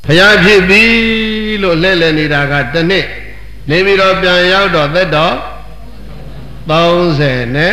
ရားဖြစ်ပြီလို့လဲလဲနေတာကတစ်နှစ်နေပြီးတော့ပြန်ရောက်တော့သက်တော်30နဲ့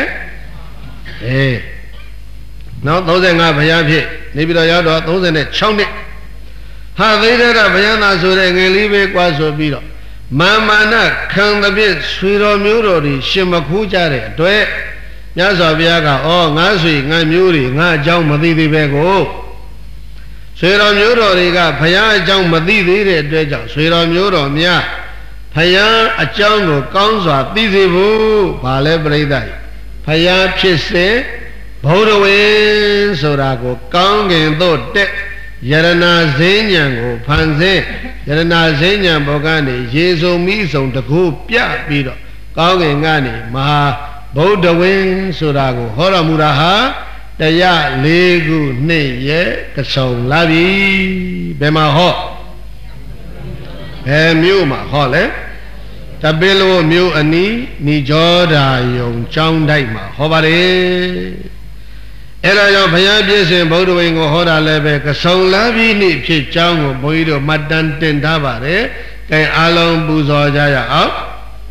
နောက်35ဘုရားဖြစ်နေပြီးတော့ရောက်တော့36နှစ်ဟာသိတဲ့ဘုရားသာဆိုတဲ့ငယ်လေးပဲကွာဆိုပြီးတော့မာနခံသဖြင့်ဆွေတော်မျိုးတော်တွေရှင်မခိုးကြတဲ့အတွက်မြတ်စွာဘုရားကငါဆွေငါမျိုးတွေငါအကြောင်းမသိသေးပဲကိုဆွေတော်မျိုးတော်တွေကဘုရားအကြောင်းမသိသေးတဲ့အတွက်ကြောင့်ဆွေတော်မျိုးတော်များဘုရားအကြောင်းကိုကောင်းစွာသိစေဖို့ဘာလဲပြိဿကြီးဘုရားဖြစ်စေဘုဒ္ဓဝေဆိုတာကိုကောင်းကင်သို့တက်ယရဏဈဉ္ဉံကိုဖန်ဆင်းယရဏဈဉ္ဉံဘောကနေရေစုံမိစုံတကူပြပြီးတော့ကောင်းကင်ကနေမဟာဗုဒ္ဓဝေဆိုတာကိုဟောတော်မူတာဟာတရား၄ခုနှစ်ရဲ့ကဆုံလာပြီဘယ်မှာဟောဘယ်မြို့မှာဟောလဲတပိလိုမြို့အနီးဏိကြောဓာယုံကျောင်းတိုက်မှာဟောပါတယ်အဲ့ဒါကြောင့်ဘုရားပြည့်စုံဗုဒ္ဓဝိကိုဟောတာလည်းပဲကဆုံလာပြီနေ့ဖြစ်ကျောင်းကိုဘုန်းကြီးတို့မှတ်တမ်းတင်ထားပါတယ်။အဲအားလုံးပူဇော်ကြရအောင်။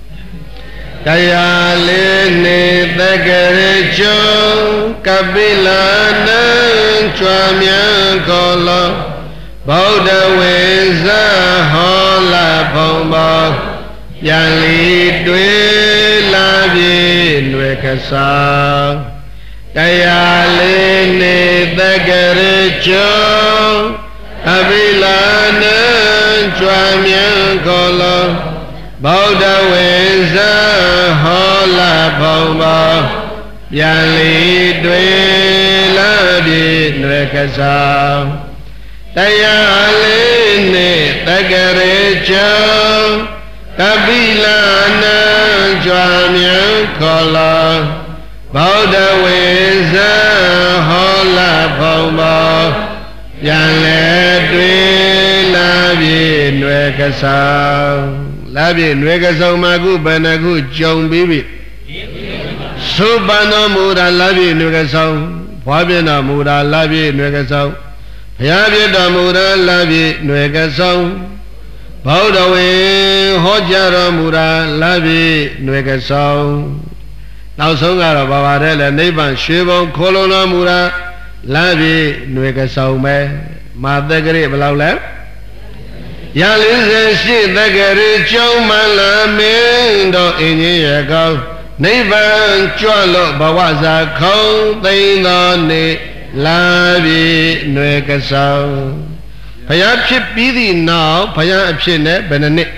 တရားလေးနေသက္ကရေကျော်ကပိလာနံကြွားမြန်ခေါ်လောဗုဒ္ဓဝေဇဟောလာဘုံဘောပြန်လီတွေ့လာပြီຫນွေကစားတရားလေးနေသက္ကရေကျော်အဘိလာနံကြွားမြန်ခေါ်လောဗုဒ္ဓဝေဇဟောလာဘုံဘောပြန်လီတွေ့လာပြီຫນွေကစားတရားလေးနေသက္ကရေကျော်အဘိလာနံကြွားမြန်ခေါ်လောဗုဒ္ဓဝေဇဟောလာဘုံဘောပြန်လဲတွေ့လာပြီຫນွေကစားလာပြီຫນွေကစုံမှာခုဘယ်နှခုကြုံပြီးပြီသုပန်တော်မူတာလာပြီຫນွေကစုံဘွားပြတော်မူတာလာပြီຫນွေကစုံဘုရားပြတော်မူတာလာပြီຫນွေကစုံဗုဒ္ဓဝေဟောကြားတော်မူတာလာပြီຫນွေကစုံနောက်ဆုံးကတော့ဘာပါတယ်လဲနိဗ္ဗာန်ရွှေဘုံခိုးလုံတော်မူတာလာပြီຫນွေကစုံပဲမာသက္ကရေဘယ်လောက်လဲရ48သက္ကရေကျောင်းမလာမင်းတော်အင်းကြီးရကောင်းနိဗ္ဗာန်ကြွလို့ဘဝစာခေါင်းသိမ်းတော်နေလာပြီຫນွေကစုံဘုရားဖြစ်ပြီးသည့်နောက်ဘုရားအဖြစ်နဲ့ဘယ်နှစ်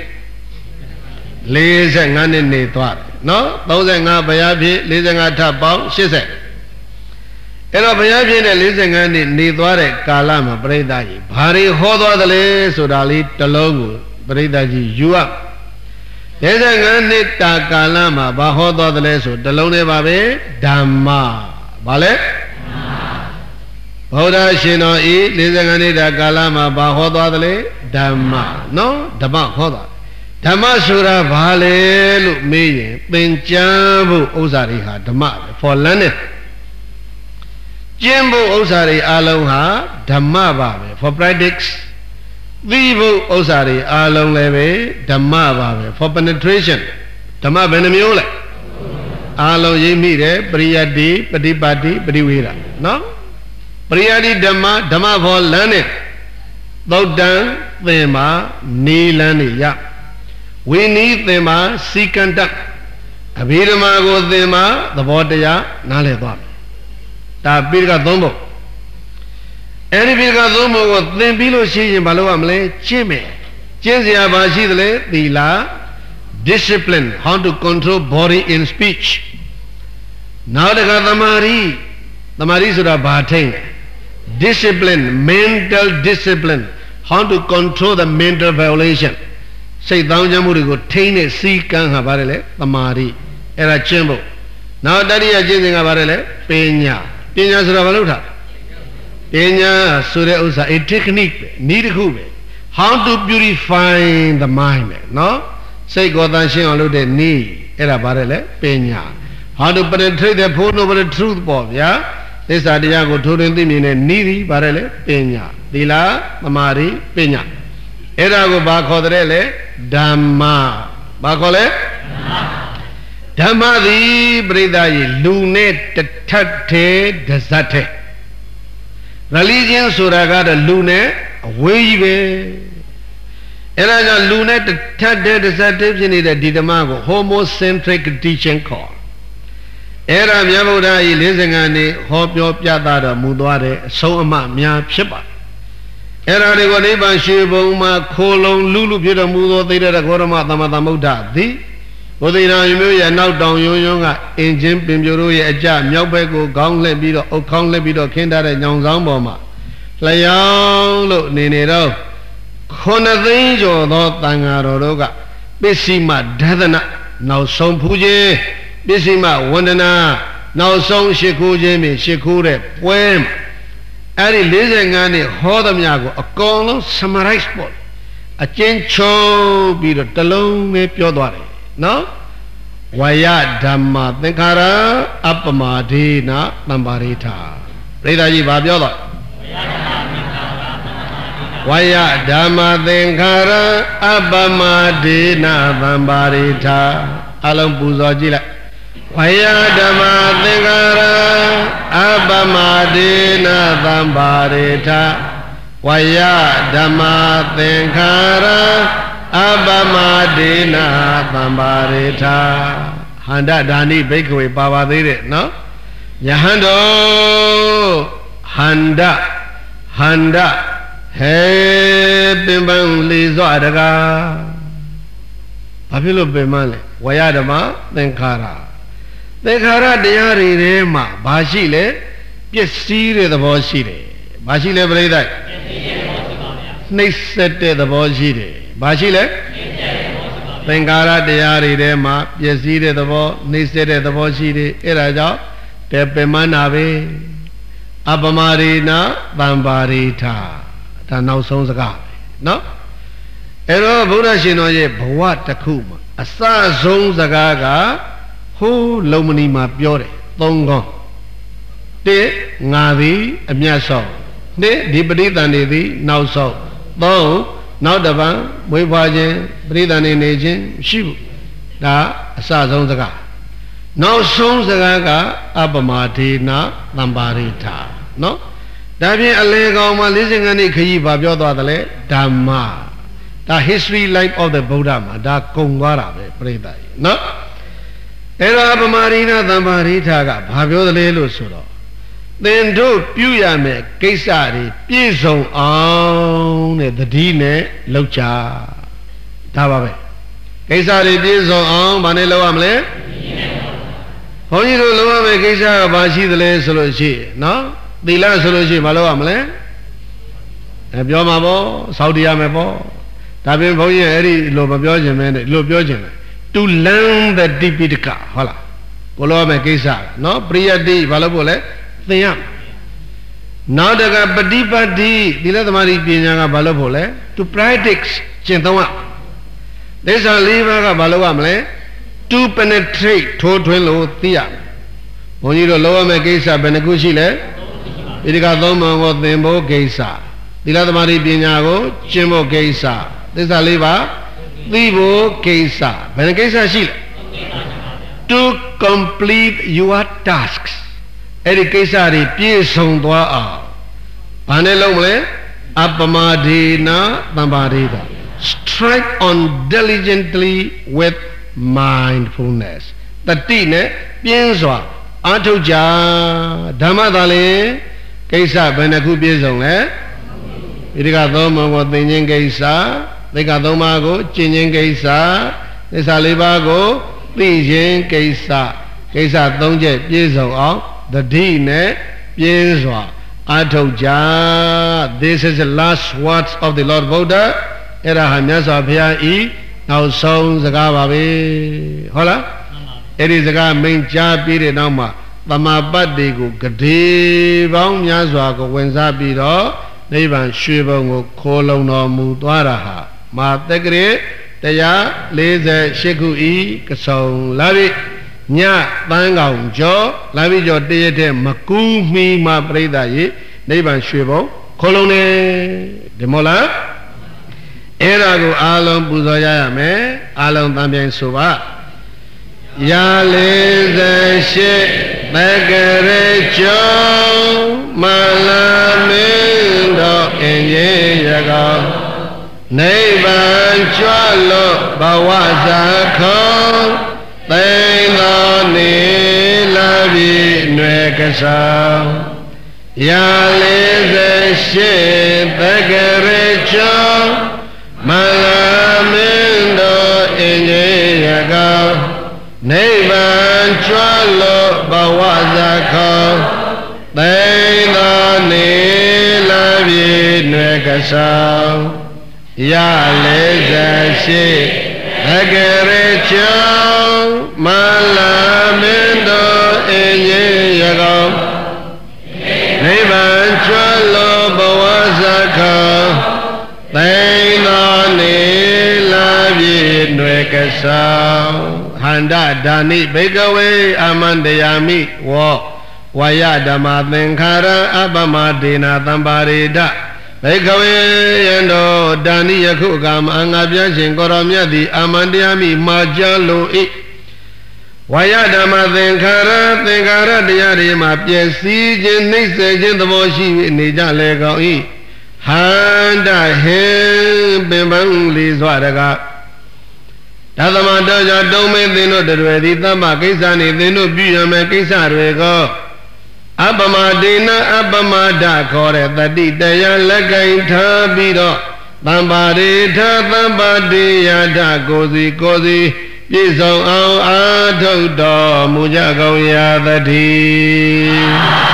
45နှစ်နေသွားတယ်နော်35ဘုရားဖြစ်45ထပ်ပေါင်း80အဲ့တော့ဘုရားဖြစ်တဲ့45နှစ်နေသွားတဲ့ကာလမှာပြိဿကြီးဘာတွေဟောသွားသလဲဆိုတာလေးတစ်လုံးကိုပြိဿကြီးယူရ45နှစ်တာကာလမှာဘာဟောသွားသလဲဆိုတစ်လုံးလေးပါပဲဓမ္မဘာလဲဗုဒ္ဓရှင်တော်ဤ45နှစ်တာကာလမှာဘာဟောသွားသလဲဓမ္မနော်ဓမ္မဟောသွားဓမ္မဆိုတာဘာလဲလို့မေးရင်သင်ကြားဖို့ဥစ္စာတွေဟာဓမ္မပဲ for learning ကျင့်ဖို့ဥစ္စာတွေအလုံးဟာဓမ္မပါပဲ for practice သိဖို့ဥစ္စာတွေအလုံးလည်းပဲဓမ္မပါပဲ for penetration ဓမ္မဘယ်နှမျိုးလဲအလုံးရိပ်မိတယ်ပရိယတ္တိပฏิပတ်တိပရိဝေဒနော်ပရိယတ္တိဓမ္မဓမ္မ for learning သုတ်တံသင်မှာနေလန်းနေရဝိနည်းသင်မှာစီကန္တအဘိဓမ္မာကိုသင်မှာသဘောတရားနားလည်သွားမယ်ဒါပိဋကသုံးဖို့အဲ့ဒီပိဋကသုံးဖို့ကိုသင်ပြီးလို့ရှိရင်ဘာလုပ်ရမလဲကျင့်မယ်ကျင့်စရာဘာရှိသလဲသီလ discipline how to control body in speech နောက်တခါသမာဓိဆိုတာဘာထိန် discipline mental discipline how to control the mental violationစိတ်တောင်းကြမှုတွေကိုထိန်းတဲ့စီကံဟာဗါတယ်လေသမာဓိအဲ့ဒါကျင့်ဖို့နောက်တတိယကျင့်စဉ်ကဗါတယ်လေပညာဆိုတာဘာလို့ထားပညာဆိုတဲ့ဥစ္စာ a technique ပဲနည်းတစ်ခုပဲ how to purify the mind ပဲနော်စိတ်ကိုယ်တန်ရှင်းအောင်လုပ်တဲ့နည်းအဲ့ဒါဗါတယ်လေပညာ how to penetrate the full noble truth ပေါ့ဗျာသစ္စာတရားကိုထိုးထွင်းသိမြင်တဲ့နည်းဒီဗါတယ်လေပညာသီလသမာဓိပညာ Era go ba khodrele Dhamma. Ba khole Dhamma di Brida Lune Tate Desate. Religion Suragada Lune Wave. Era Lune Tate Desate in the Didamago, homocentric teaching call. Era Yabuda Lizangani, Hopio Piata, Mudware, Soma Mia Shiba. Era de Goneba Shiboma, Colon, Lulu Pita Mudo, the Gorama, Tamadamuda, the Odina Yumuya, now down Yunga, Engine, Pimburu, a jam, Yobego, Gonglet Bido, O Konglet Bido, Kenda, and Young Zamboma. Layang, look, Ninero. Konazinjo, not Tangaroga. Bissima, Dadana, now some Puji, Bissima, Wandana, now some Shikujemi, Shikure, Poem. Ari Lizangani, Hodam Yago, a colon summarized ball. A chencho be the talon me piodore. No? Waya Dhamma Tenkara Apamadina Nambarita. Redaji Babiola. Waya Dhamma Tenkara Apamadina Nambarita. Alam Puzajila. Waya Dhamma Tenkara Abamadina Dhambarita. Waya Dhamma Tenkara Abamadina Dhambarita. Handa Dani Bakery Baba did no? Yahando Handa Hey Bimbang Lizo Adaga Papilo Bimale Waya Dhamma Tenkara. Tenkara Diari Rema Bashile Yesire the Boshire Bashile Breda Nisete the Boshire Bashile Tenkara Diari Rema Yesire the Bo Nisete the Boshire Eraja Tepemanabe Abamarina Bambarita Tanau Sonsaga no Ero Buddha Shinoye Bwat Takuma Asa Sonzagaga Who Lomani ma Biore, Tongo De Navi, a Miaso, De Dibri now so, though now the van, Wevajan, Bridan in agent, Shibu, Da Sazonzaga. Now Sonzaga, Abamati na Lambarita. No? Dabi Alego Malizing and Ikayi Babiodale, Dhamma. The history life of the Buddha, Da Kongwara, Breda. No? Era Abamarina Dhambarita, Pavio the Lelo Suro. Then do Puyame, Kesari, Pison on the Dine, Locha. Tababe. Kesari Pison on Manelo Amle. Honey Loma Kesa Bashi the Le Solochi, no? The last Solochi Malo Amle. And Biomabo, Saudi Amebo. Tabin Boya Eri Lobabiojan and Lobiojan. To learn the Dipidika, hola. Polo Makisa, no? Priyadi, Valabole, Thiam. Now the Badipadi, Dilatamari Pinanga Balabole, to practice Chintawa. There's a liver of Balawamle to penetrate Totwillo Thea. When you lower Makisa, Benegushile, Idikadoma was the Mbo Gesa. Dilatamari Pinago, Chimbo Gesa. There's a liver. Vivo Kesa, Benekesa Shil to complete your tasks. Erikesari Pison Dwa Panelome Apamadina Nambarida. Strike on diligently with mindfulness. The Tine Piensoa Atuja Damadale Kesa Beneku Piezone Irikadoma was the Kesa. They got Domago, Chinyan Kesa, the Salibago, Pijan Kesa, Kesa Donje, Pizo, the Dine, Piensoa, Atoja. This is the last words of the Lord Buddha. Era Hamyasa Pia now songs the Gababe. Hola? It is a main job period now. Tamabadigo, Gadi, Bang Yazwago, Wenzabido, Nevan Shibongo, Kolono Mudwaraha. Ma Tegre, Taya, Laser, Sheku Kasong, Lavi, Nya, Bangao, Jo, Lavi Jo Deate, Makumi, Ma Breda, Nevan Shibo, Colone, Demola. Erago alum Buzayame, alum Tambian Suba Yale ship, Bagare Joe, Malamindo, and Yago, Neighbor Chalo, Bawazako, they know me, love you, Nuekasa. Yale ship, Bagare Joe. Malamindo Inyaga Nevan Chalo Bawazako Dena Nilavi Nekasa Yale Zashi Agaricho Malamindo Inyaga Nevan Chalo Bawazako Handa Dani Begawe Amandayami Wa Waya Dama Thinkara Abama Dina Tambarida Begawe Yando Dani Yakugam Angabya Shingoramya Di Amandayami Majalo I Waya Dama Thinkara Diari Mapyesi Jinise Jindamoshi Nija Lego I Handa Him Bimbang Lizwadaga Tadamadaja Dome Dino de Reditama Kisani Dino Buyame Kisarego Abamadina Abamada Kore Taditaya Lagain Tabido Tambari Tambadi Yada Gozi Yiso Au Atodo Mujago Yadati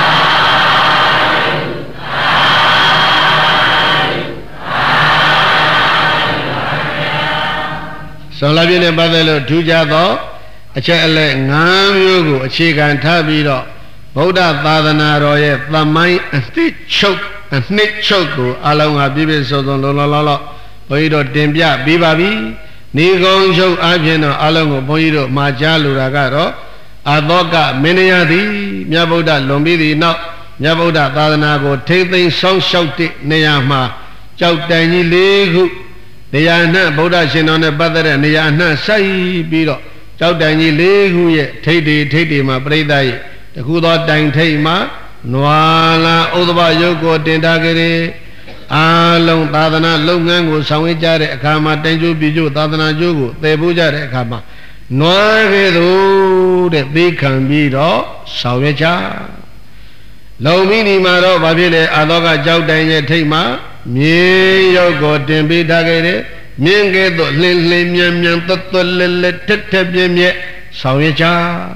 So la viene badelo tujado achele ngam yogu achikan thabido Buddha Thadana roye thamai snit choke along bibi so lo boido timbya bibabi ni gong chok abino along boido majalu ragaro adoka menayadi nya Buddha lombidi now nya Buddha Thadana go take song shouti neyama chok tanyi legu Niyana Buddha Shinone Badare Niyana Sai Biro Chau Danyi Legu Ye Tati Ma Pradai The Kudo Dang Taima Nuala Udaba Yoko Tindagiri Along Tadana Lungangu Sawijare Akama Tenju Biju Tadana Jugu Tebujare Akama Noagedu The Bikan Biro Sawicha Lomini Maro Babile Adoga Chau Danye Taima Mie Yoko Timbi Dagere Minge do Lin Miam Toto Lille Tete Sawicha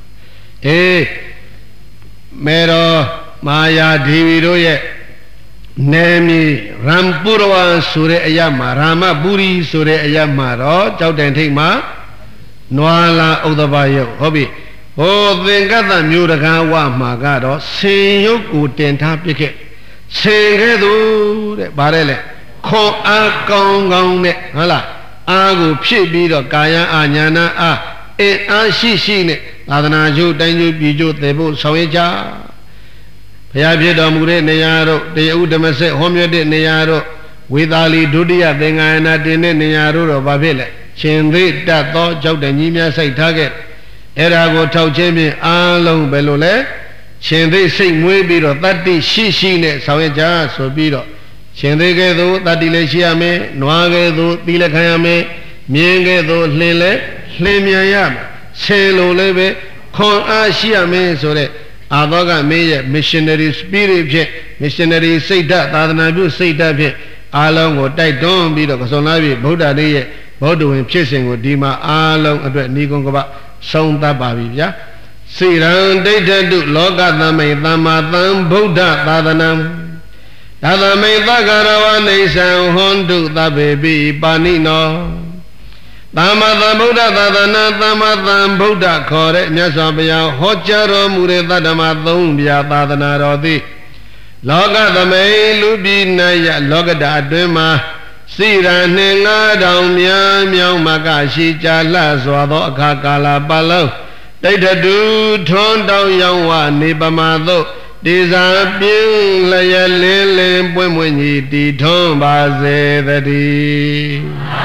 Mero Maya Dividoye Nemi Rampurwa Sure Ayama Rama Buri Sure Ayamaro Chau Dentima Noala Udabayo Hobby O Vengata Muraka Magado Seyoku Tenta Picket Segedu Barele Ko A Gong Ne Hala Agu Pibido Kaya Anyana A E Ashishine Adana Ju Danju Biju Tebu Saweja Payabida Mure Neyaro De Udamase Homyade Neyaro Widali Dudia Dengana Dine Neyaro Babile Chinri Dato Jaudanimia Say Target Erago Tau Jemi Along Belole Chinri Sing Muebiro Tati Shishine Saweja Sobiro Chinri Gedo Tati Leshiame Noagedo Tilakayame Miengedo Lele Lemiayam Selo Lebe Kon Ashiame Sore Adoga Meye Missionary Spirit Missionary Sita Tadanabu Sita Along or Tai Don Bido Sonavi Buddha Day Bodo and Chasing with Dima Along Adret Nigonga Sonda Babia Siran Data do Loga Dame Damadan Buddha Tadanam Tadame Dagarawa Nation Hondu the baby Banino Dama Buddha Tadana Damadan Buddha Kore Nyasabia Hocharo Mure Tadamadumbia Tadana Rodi Loga the May Lubina Loga Duma Siran Ninga Down Miam Magashi Jala Swado Kakala Balo Data do Ton down Yawa Nibamado တေဇာပြင်းလျက်လင်းလင်းပွင့်ပွင့်ကြီးတည်ထွန်းပါစေတည်း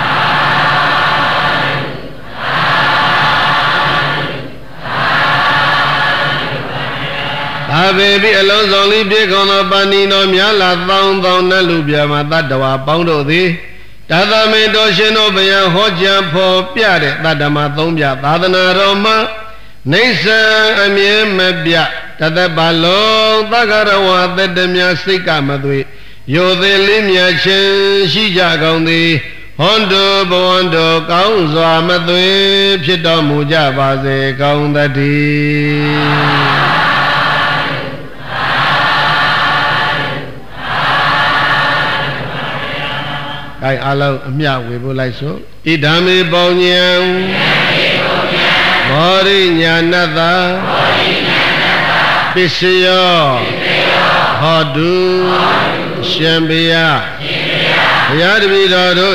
သာဘေပိအလုံးစုံလေးပြေခေါ်သောပါဏိတော်များလာသောင်းသောင်းနတ်လူပြမတတ္တဝါပေါင်းတို့သည်တသမေတော်ရှင်တို့ဘုရားဟောကြားဖော်ပြတဲ့တတ္တမသုံးပြသာသနာတော်မှာနေဆံအမြဲမပြတသက်ပါလုံးသက္ကရဝသတ္တမြစိတ်ကမသွေယောသေးလေးမြတ်ချင်းရှိကြကုန်သည်ဟွန်တို့ဘဝန္တို့ကောင်းစွာမသွေဖြစ်တော်မူကြပါစေကောင်းသတည်းai alo amya we bo lai so idame pawnyan bodhi nyanata pissaya hodu shambiya baya tabiတော်တို့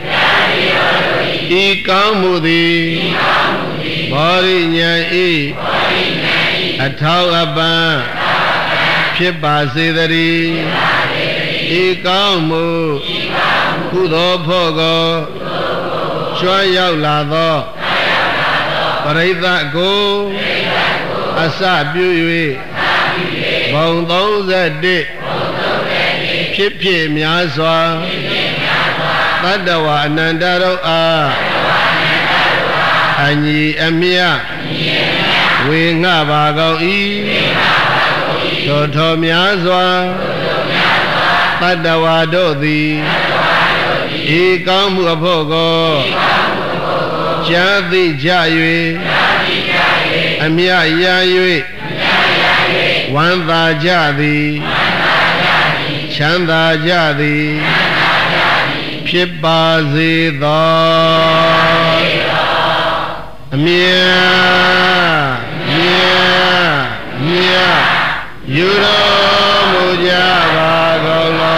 ဤကောင်းမှုသည်ဘောဓိဉာဏ်ဤအထောက်အပံ့ဖြစ်ပါစေတည်းဤကောင်းမှုကုသိုလ်ဖို့ကိုကျွမ်းရောက်လာသောပရိသတ်ကိုအစပြု၍ဘုံ31ဖြစ်ဖြစ်များစွာတတ္တဝါအနန္တတို့အားအညီအမြတ်ဝေငှပါကုန်၏ထိုထောများစွာတတ္တဝါတို့သည်ဤကောင်းမှုအဖို့ကိုကြားသိကြ၍အမြတ်ရ၍ဝမ်းသာကြသည်ချမ်းသာကြသည်ဖြစ်ပါစေသောအမြတ်မြတ်မြတ်ယူတော်မူကြပါကုန်လော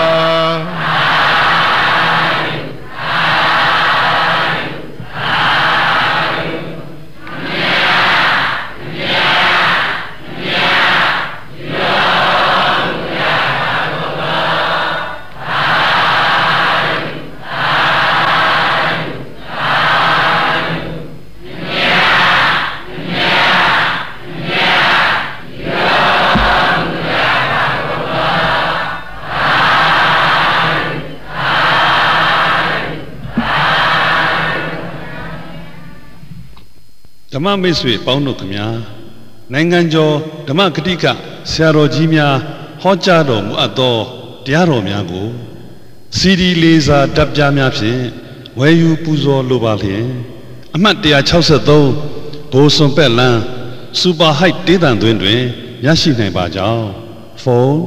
ဓမ္မမိတ်ဆွေပေါင်းတို့ခင်ဗျာနိုင်ငံကျော်ဓမ္မဂတိကဆရာတော်ကြီးများဟောကြားတော်မူအပ်သောတရားတော်များကိုစီဒီလေးစာတပ်ပြများဖြင့်ဝယ်ယူပူဇော်လိုပါလျင်အမှတ်163ဘိုးစွန်ပက်လန်းစူပါဟိုက်တေးတန်သွင်းတွင်ရရှိနိုင်ပါကြောင်းဖုန်း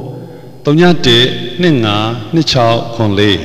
31252604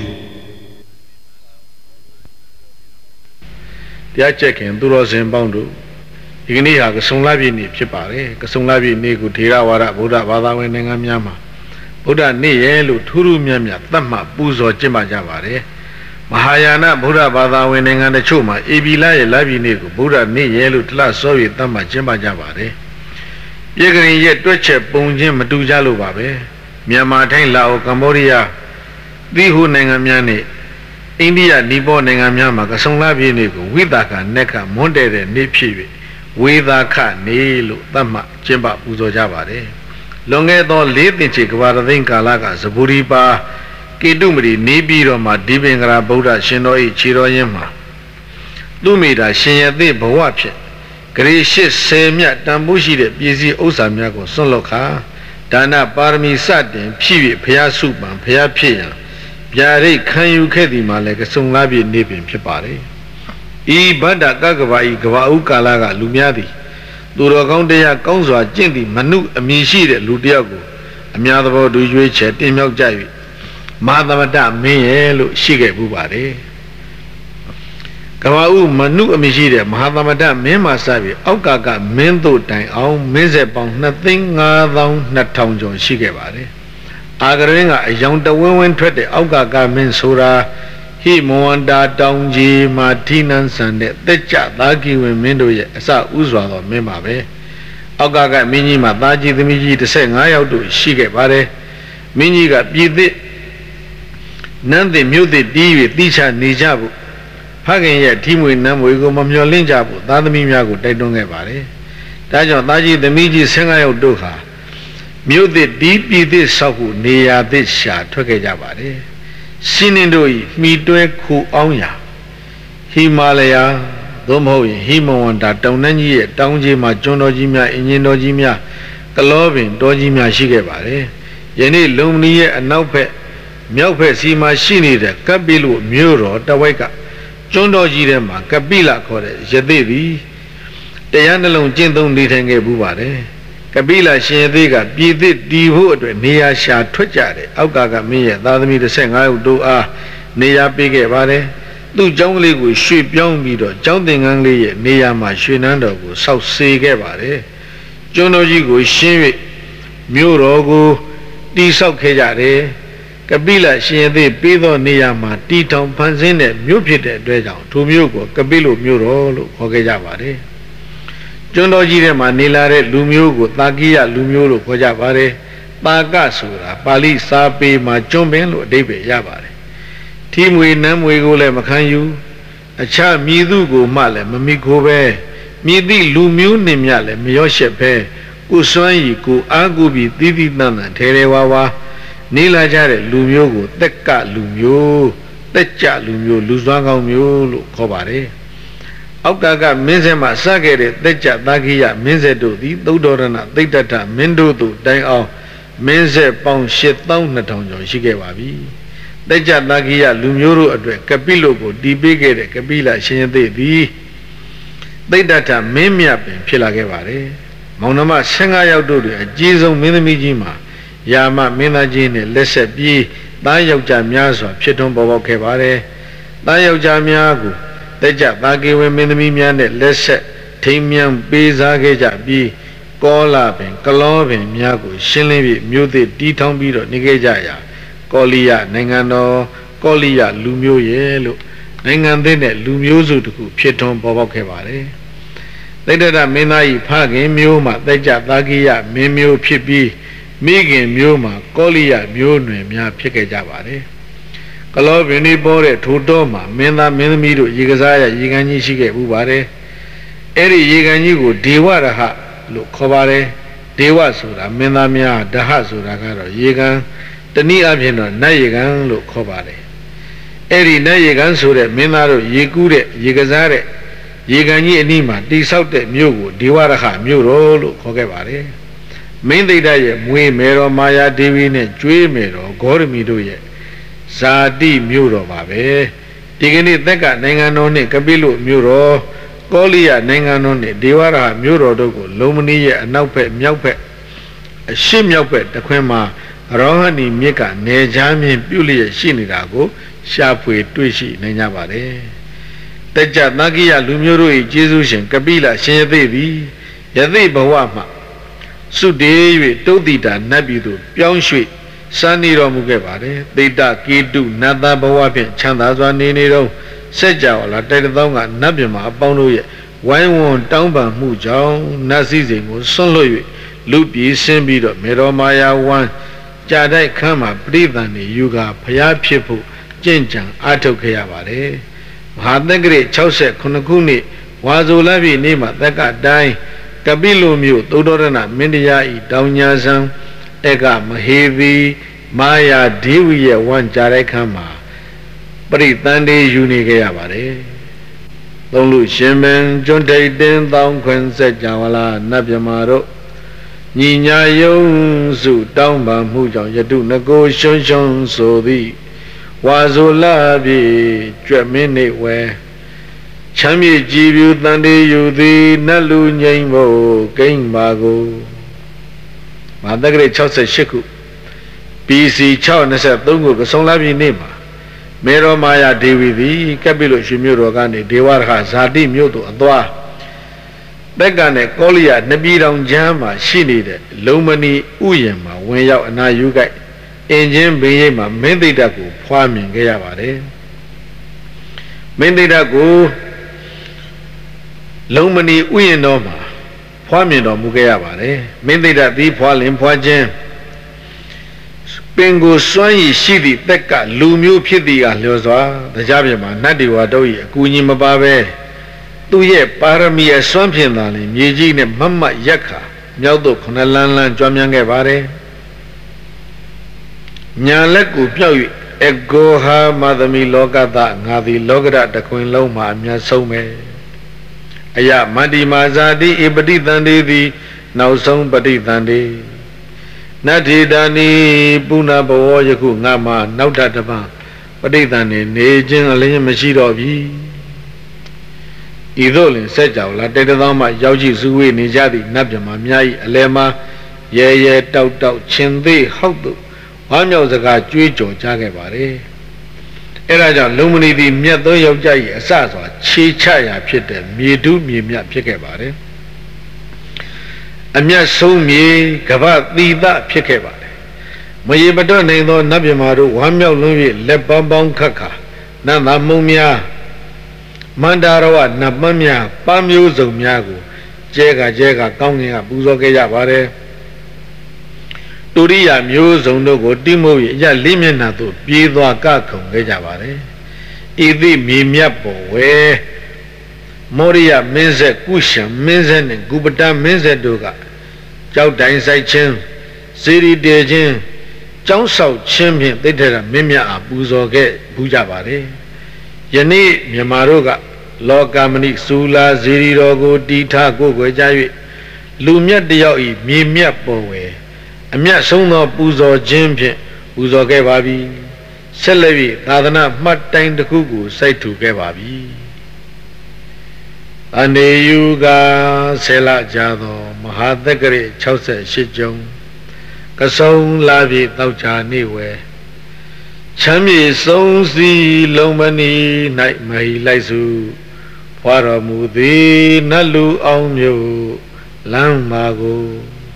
တရားကျက်ခင်သူတော်စင်ပေါင်းတို့ဒီကနေ့ဟာကဆုံလပြည့်နေ့ဖြစ်ပါတယ်ကဆုံလပြည့်နေ့ကိုထေရဝါဒဗုဒ္ဓဘာသာဝင်နိုင်ငံများမှာဗုဒ္ဓနေ့ရဲ့လို့ထူးထူးမြတ်မြတ်သတ်မှတ်ပူဇော်ကျင့်ပါကြပါတယ်မဟာယာနဗုဒ္ဓဘာသာဝင်နိုင်ငံတချို့မှာဧပြီလရဲ့လပြည့်နေ့ကိုဗုဒ္ဓနေ့ရဲ့လို့တလစော၍သတ်မှတ်ကျင့်ပါကြပါတယ်ပြည်ကရင်ရဲ့တွက်ချက်ပုံချင်းမတူကြလို့ပါပဲမြန်မာထိုင်းလာအိုကမ္ဘောဒီးယားသီဟူနိုင်ငံများနဲ့အိန္ဒိယနီပေါနိုင်ငံများမှာကဆုံလပြည့်နေ့ကိုဝိသကနက်ကမွန်းတဲ့နေ့ဖြစ်၍ဝေသခနေ့လို့သတ်မှတ်ကျင့်ပပူဇော်ကြပါတယ်လွန်ခဲ့သော၄သင်္ချေကဘာရသိန်းကာလကဇဘူရီပါကေတုမရီနေပြီးတော့မှဒီပင်္ဂရာဗုဒ္ဓရှင်တော်၏ခြေတော်ရင်းမှာသူမိတာရှင်ရသေးဘဝဖြစ်ဂရေ80မြတ်တန်ဖိုးရှိတဲ့ပြည်စည်းဥစ္စာများကိုစွန့်လွတ်ခါဒါနပါရမီစတင်ဖြည့်၍ဘုရားစုပံဘုရားဖြစ်ရန်ဗျာဒိတ်ခံယူခဲ့သည်မှာလည်းကဆုံလပြည့်နေ့ပင်ဖြစ်ပါတယ်ဤဗဒ္ဒကကဘာဤကဘာဥကာလကလူများသည်သူတော်ကောင်းတရားကောင်းစွာကျင့်သည့်မနုအမည်ရှိတဲ့လူတစ်ယောက်ကိုအများသဘောတူရွေးချယ်တင်မြှောက်ကြ၍မဟာသမတမင်းရဲ့လို့ရှိခဲ့ပူပါတယ်ကဘာဥမနုအမည်ရှိတဲ့မဟာသမတမင်းမှာစပြီးအောက်ကကမင်းတို့တိုင်အောင်မင်းဆက်ပေါင်း2,52,000ကျော်ရှိခဲ့ပါတယ်အာဂရင်းကအယောင်တဝင်းဝင်းထွက်တဲ့အောက်ကကမင်းဆိုတာဟိမဝန္တာတောင်ကြီးမှာထိနန်းဆန်တဲ့တက်ကြသားကီဝင်မင်းတို့ရဲ့အစဥစွာသောမင်းပါပဲအောက်ကကမင်းကြီးမှာသားကြီးသမီးကြီး15ယောက်တို့ရှိခဲ့ပါတယ်မင်းကြီးကပြည်သစ်နန်းသစ်မြို့သစ်တီး၍တိချနေကြဖို့ဖခင်ရဲ့ထီးမွေနန်းမွေကိုမမျှော်လင့်ကြဖို့သားသမီးများကိုတိုက်တွန်းခဲ့ပါတယ်ဒါကြောင့်သားကြီးသမီးကြီး15ယောက်တို့ဟာမြို့သစ်တီးပြည်သစ်ဆောက်ဖို့နေရာသစ်ရှာထွက်ခဲ့ကြပါတယ်ရှင်နင်းတို့၏မှီတွဲခူအောင်ရာဟိမာလယာသို့မဟုတ်ဟိမဝန္တာတောင်တန်းကြီးရဲ့တောင်ကြီးမှာကျွန်းတော်ကြီးများအင်ဂျင်တော်ကြီးများကလောပင်တော်ကြီးများရှိခဲ့ပါတယ်ယနေ့လုံမနီရဲ့အနောက်ဘက်မြောက်ဘက်စီမှာရှိနေတဲ့ကပိလုမြို့တော်တဝိုက်ကကျွန်းတော်ကြီးထဲမှာကပိလခေါ်တဲ့ယသိသည်တရားနှလုံးကျင့်သုံးနေထိုင်ခဲ့ဘူးပါတယ်ကပိလရှင်ယသိကပြည်သစ်တည်ဖို့အတွက်နေရာရှာထွက်ကြတယ်အောက်ကကမင်းရဲ့သားသမီး15ယောက်တို့အားနေရာပေးခဲ့ပါတယ်သူ့ကျောင်းကလေးကိုရွှေ့ပြောင်းပြီးတော့ကျောင်းသင်္ကန်းလေးရဲ့နေရာမှာရွှေနန်းတော်ကိုဆောက်စေခဲ့ပါတယ်ကျွန်းတော်ကြီးကိုရှင်း၍မြို့တော်ကိုတီးဆောက်ခဲ့ကြတယ်ကပိလရှင်ယသိပေးသောနေရာမှာတီထောင်ဖန်ဆင်းတဲ့မြို့ဖြစ်တဲ့အတွက်ကြောင့်ထိုမြို့ကိုကပိလုမြို့တော်လို့ခေါ်ခဲ့ကြပါတယ်ကျွန်းတော်ကြီးထဲမှာနေလာတဲ့လူမျိုးကိုတာကိယလူမျိုးလို့ခေါ်ကြပါတယ်တာကဆိုတာပါဠိစာပေမှာကျွန်းပင်လို့အဓိပ္ပာယ်ရပါတယ်ထီးမွေနန်းမွေကိုလည်းမခံယူအခြားမြည်သူကိုမှလည်းမမိခိုးပဲမြည်သည့်လူမျိုးနှင့်မြလည်းမရော့ရှက်ပဲကိုစွမ်းရည်ကိုအားကိုပြီးသီးသီးတန်းတန်းထဲထဲဝါဝါနေလာကြတဲ့လူမျိုးကိုတက်ကလူမျိုးတက်ကြလူမျိုးလူစွမ်းကောင်းမျိုးလို့ခေါ်ပါတယ်အောက်ကကမင်းဆက်မှစခဲ့တဲ့တက်ကြသာခိယမင်းဆက်တို့သည်သုဒ္ဓရဏသိတ္တထမင်းတို့တို့တိုင်အောင်မင်းဆက်ပေါင်း8200ကျော်ရှိခဲ့ပါပြီတက်ကြသာခိယလူမျိုးတို့အတွက်ကပိလုကိုတီးပေးခဲ့တဲ့ကပိလရှင်ယသိသည်သိတ္တထမင်းမြတ်ပင်ဖြစ်လာခဲ့ပါတယ်မောင်နှမ15ယောက်တို့တွင်အကြီးဆုံးမင်းသမီးကြီးမှာယာမမင်းသားကြီးနဲ့လက်ဆက်ပြီးသားယောက်ျားများစွာဖြစ်ထွန်းပေါ်ပေါက်ခဲ့ပါတယ်သားယောက်ျားများကိုတက်ကြသာကေဝမင်းသမီးများနဲ့လက်ဆက်ထိမ်းမြန်းပေးစားခဲ့ကြပြီးကောလာပင်ကလောပင်များကိုရှင်းလင်းပြီးမြို့သစ်တီးထောင်ပြီးတော့နေခဲ့ကြရာကောလိယနိုင်ငံတော်ကောလိယလူမျိုးရဲ့လို့နိုင်ငံသစ်နဲ့လူမျိုးစုတစ်ခုဖြစ်ထွန်းပေါ်ပေါက်ခဲ့ပါတယ်သိတ္တရမင်းသား၏ဖခင်မျိုးမှာတက်ကြသာကိယမင်းမျိုးဖြစ်ပြီးမိခင်မျိုးမှာကောလိယမျိုးနွယ်များဖြစ်ခဲ့ကြပါတယ်ကလောပင်ဒီပေါ်တဲ့ထိုတော်မှာမင်းသားမင်းသမီးတို့ရေကစားရရေကန်ကြီးရှိခဲ့ဘူးပါတယ်အဲ့ဒီရေကန်ကြီးကိုဒေဝရဟလို့ခေါ်ပါတယ်ဒေဝဆိုတာမင်းသားများဒဟဆိုတာကတော့ရေကန်တနည်းအားဖြင့်တော့နတ်ရေကန်လို့ခေါ်ပါတယ်အဲ့ဒီနတ်ရေကန်ဆိုတဲ့မင်းသားတို့ရေကူးတဲ့ရေကစားတဲ့ရေကန်ကြီးအနီးမှာတိဆောက်တဲ့မြို့ကိုဒေဝရဟမြို့တော်လို့ခေါ်ခဲ့ပါတယ်မင်းသိတ္တရဲ့မွေးမေတော်မာယာဒေဝီနဲ့ကျွေးမေတော်ဂေါရမီတို့ရဲ့ဇာတိမြို့တော်ပါပဲဒီကနေ့သက်ကနိုင်ငံတော်နဲ့ကပိလုမြို့တော်ကောလိယနိုင်ငံတော်နဲ့ဒေဝရဟမြို့တော်တို့ကိုလုံမနီရဲ့အနောက်ဘက်မြောက်ဘက်အရှေ့မြောက်ဘက်တခွင်မှာရောဟဏီမြစ်ကနေချမ်းမြင့်ပြုလျက်ရှိနေတာကိုရှာဖွေတွေ့ရှိနိုင်ကြပါတယ်တက်ကြသကိယလူမျိုးတို့၏ကျေးဇူးရှင်ကပိလရှင်ယသိသည်ယသိဘဝမှာစုတေ၍တုတ်တိတာနတ်ပြည်သို့ပြောင်းရွှေ့စံနေတော်မူခဲ့ပါတယ်သိတ္တကေတုနတ်သားဘဝဖြင့်ချမ်းသာစွာနေနေတော့စက်ကြဝဠာတိုက်တောင်းကနတ်ပြည်မှာအပေါင်းတို့ရဲ့ဝိုင်းဝန်းတောင်းပန်မှုကြောင့်နတ်စည်းစိမ်ကိုဆွန့်လွတ်၍လူပြည်ဆင်းပြီးတော့မေတော်မာယာဝမ်းကြာတိုက်ခမ်းမှာပြိသန်နေယူကာဖျားဖြစ်ဖို့ကြင်ကြံအားထုတ်ခဲ့ရပါတယ်မဟာသက္ကရာ69ခုနှစ်ဝါဆိုလပြည်နေ့မှာသက္ကတိုင်းကပိလုမြို့သုဒ္ဓရဏမင်းတရားဤတောင်ညာဆံဧကမဟေဝီမာယာဒေဝီရဲ့ဝမ်းကြာတိုက်ခမ်းမှာပရိသန္တိယူနေခဲ့ရပါတယ်သုံးလူရှင်မင်းကျွန်းထိတ်တင်းတောင်းခွင်စက်ကြဝဠာနတ်မြမာတို့ညီညာယုံစုတောင်းပန်မှုကြောင့်ယတုငကိုရှုံရှုံဆိုသည်ဝါဆိုလာပြီကြွက်မင်းနေဝဲချမ်းမြေကြည်ပြူတန်တေယူသည်နတ်လူငိမ့်ဖို့ကိမ့်ပါကိုမဟာသက္ကရာ68ခု BC 623ခုကဆုံလာပြီနေ့မှာမေရောမာယာဒေဝီသည်ကပိလုရွှေမြို့တော်ကနေဒေဝရဟဇာတိမြို့သို့အသွားတက်ကနဲ့ကောလိယနှစ်ပြည်တော်ချမ်းမှာရှိနေတဲ့လုံမဏီဥယျာဉ်မှာဝင်ရောက်အနာယူကြအင်ချင်းဘင်းရိပ်မှာမင်းသိတ္တကိုဖွားမြင်ခဲ့ရပါတယ်မင်းသိတ္တကိုလုံမဏီဥယျာဉ်တော်မှာဖွားမြင်တော်မူခဲ့ရပါတယ်မင်းသိတသည်ဖွားလင်ဖွားခြင်းပင်ကိုစွမ်းရည်ရှိသည့်တက်ကလူမျိုးဖြစ်သည်ကလျော်စွာတရားပြင်မှာနတ်ဒီဝါတို့၏အကူအညီမပါပဲသူရဲ့ပါရမီအစွမ်းဖြင့်သာလျှင်မြေကြီးနဲ့မတ်မတ်ရက်ခါမြောက်သို့9လမ်းကြွမြန်းခဲ့ပါတယ်ညာလက်ကိုပြောက်၍အဂောဟာမသမီလောကသငါသည်လောကရတခွင်လုံးမှာအမြတ်ဆုံးပဲအယမတ္တိမာဇာတိဧပတိတန္တိသည်နောက်ဆုံးပฏิတန္တိနတ္ထိတာနိပုဏ္ဏဘဝယခုငါမှာနောက်တပံပฏิတန္တိနေခြင်းအလင်းမရှိတော့ပြီဤသို့လင်ဆက်ကြောင်လာတေတသောမှရောက်ကြည့်စုဝေးနေကြသည့်နတ်မြမများ၏အလယ်မှာရဲရဲတောက်တောက်ချင်းသေးဟောက်သို့ဝမ်းမြောက်စကားကြွေးကြော်ကြခဲ့ပါတယ်အဲဒါကြောင့်လုံမဏီသည်မြတ်သောယောက်ျား၏အစစွာခြေချရာဖြစ်တဲ့မြေတုမြေမြတ်ဖြစ်ခဲ့ပါတယ်အမြတ်ဆုံးမြေကဗ္ဗသီသဖြစ်ခဲ့ပါတယ်မရေပတော့နိုင်သောနတ်မြမာတို့ဝမ်းမြောက်လွန်း၍လက်ပေါင်းပေါင်းခတ်ခါနတ်သားမုံများမန္တာရဝနတ်ပန်းများပန်းမျိုးစုံများကိုကျဲကကောင်းကင်ကပူဇော်ခဲ့ကြပါတယ်တူရိယာမျိုးစုံတို့ကိုတိမို့၍အရလေးမျက်နှာသို့ပြေးသွားကခုံခဲ့ကြပါတယ်ဤသည့်မြေမြတ်ပေါ်ဝဲမောရိယမင်းဆက်ကုရှံမင်းဆက်နှင့်ဂုပတမင်းဆက်တို့ကကြောက်တိုင်ဆိုင်ခြင်းစေရီတေခြင်းကျောင်းဆောက်ခြင်းဖြင့်သိတဲ့မင်းမြတ်အားပူဇော်ခဲ့ဘူးကြပါတယ်ယနေ့မြန်မာတို့ကလောကမဏိစူလာဇီရီတော်ကိုတီထားကိုယ်ွယ်ကြ၍လူမြတ်တယောက်ဤမြေမြတ်ပေါ်ဝဲအမြတ်ဆုံးသောပူဇော်ခြင်းဖြင့်ပူဇော်ခဲ့ပါပြီဆက်လက်၍သာသနာမှတ်တိုင်တစ်ခုကိုစိုက်ထူခဲ့ပါပြီအနေယူကဆယ်လကြာသောမဟာသက္ကရေ68ကျုံကစုံလာပြီတောက်ချာနေဝဲချမ်းမြေဆုံးစီလုံးမနီ၌မဟိလိုက်စုဖွာတော်မူသည်နတ်လူအောင်မျိုးလမ်းမာကို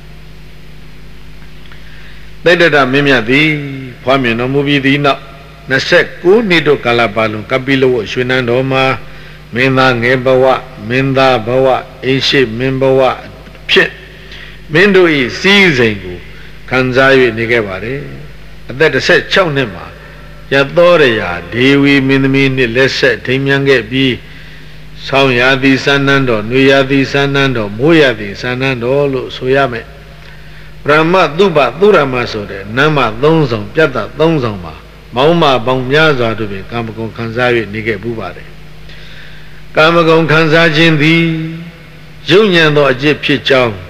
တိတ္တမင်းမြတ်သည်ဖွားမြင်တော်မူပြီးသည်နောက်29နှစ်တို့ကာလပတ်လုံးကပိလဝရွှေနန်းတော်မှာမင်းသားငယ်ဘဝမင်းသားဘဝအိရှိမင်းဘဝဖြစ်မင်းတို့၏စည်းစိမ်ကိုခံစား၍နေခဲ့ပါတယ်အသက်16နှစ်မှာယသောရယာဒေဝီမင်းသမီးနှင့်လက်ဆက်ထိမ်းမြန်းခဲ့ပြီးဆောင်းရာသီစန္နန်းတော်နွေရာသီစန္နန်းတော်မိုးရာသီစန္နန်းတော်လို့ဆိုရမယ်ပရမသုဘသုရမဆိုတဲ့နမ်းမ3ဆောင်ပြတ်တာ3ဆောင်မှာမောင်းမပေါင်းများစွာတို့ဖြင့်ကာမဂုဏ်ခံစား၍နေခဲ့ပူပါတယ်ကာမဂုဏ်ခံစားခြင်းသည်ယုံညံသောအကျင့်ဖြစ်ကြောင်း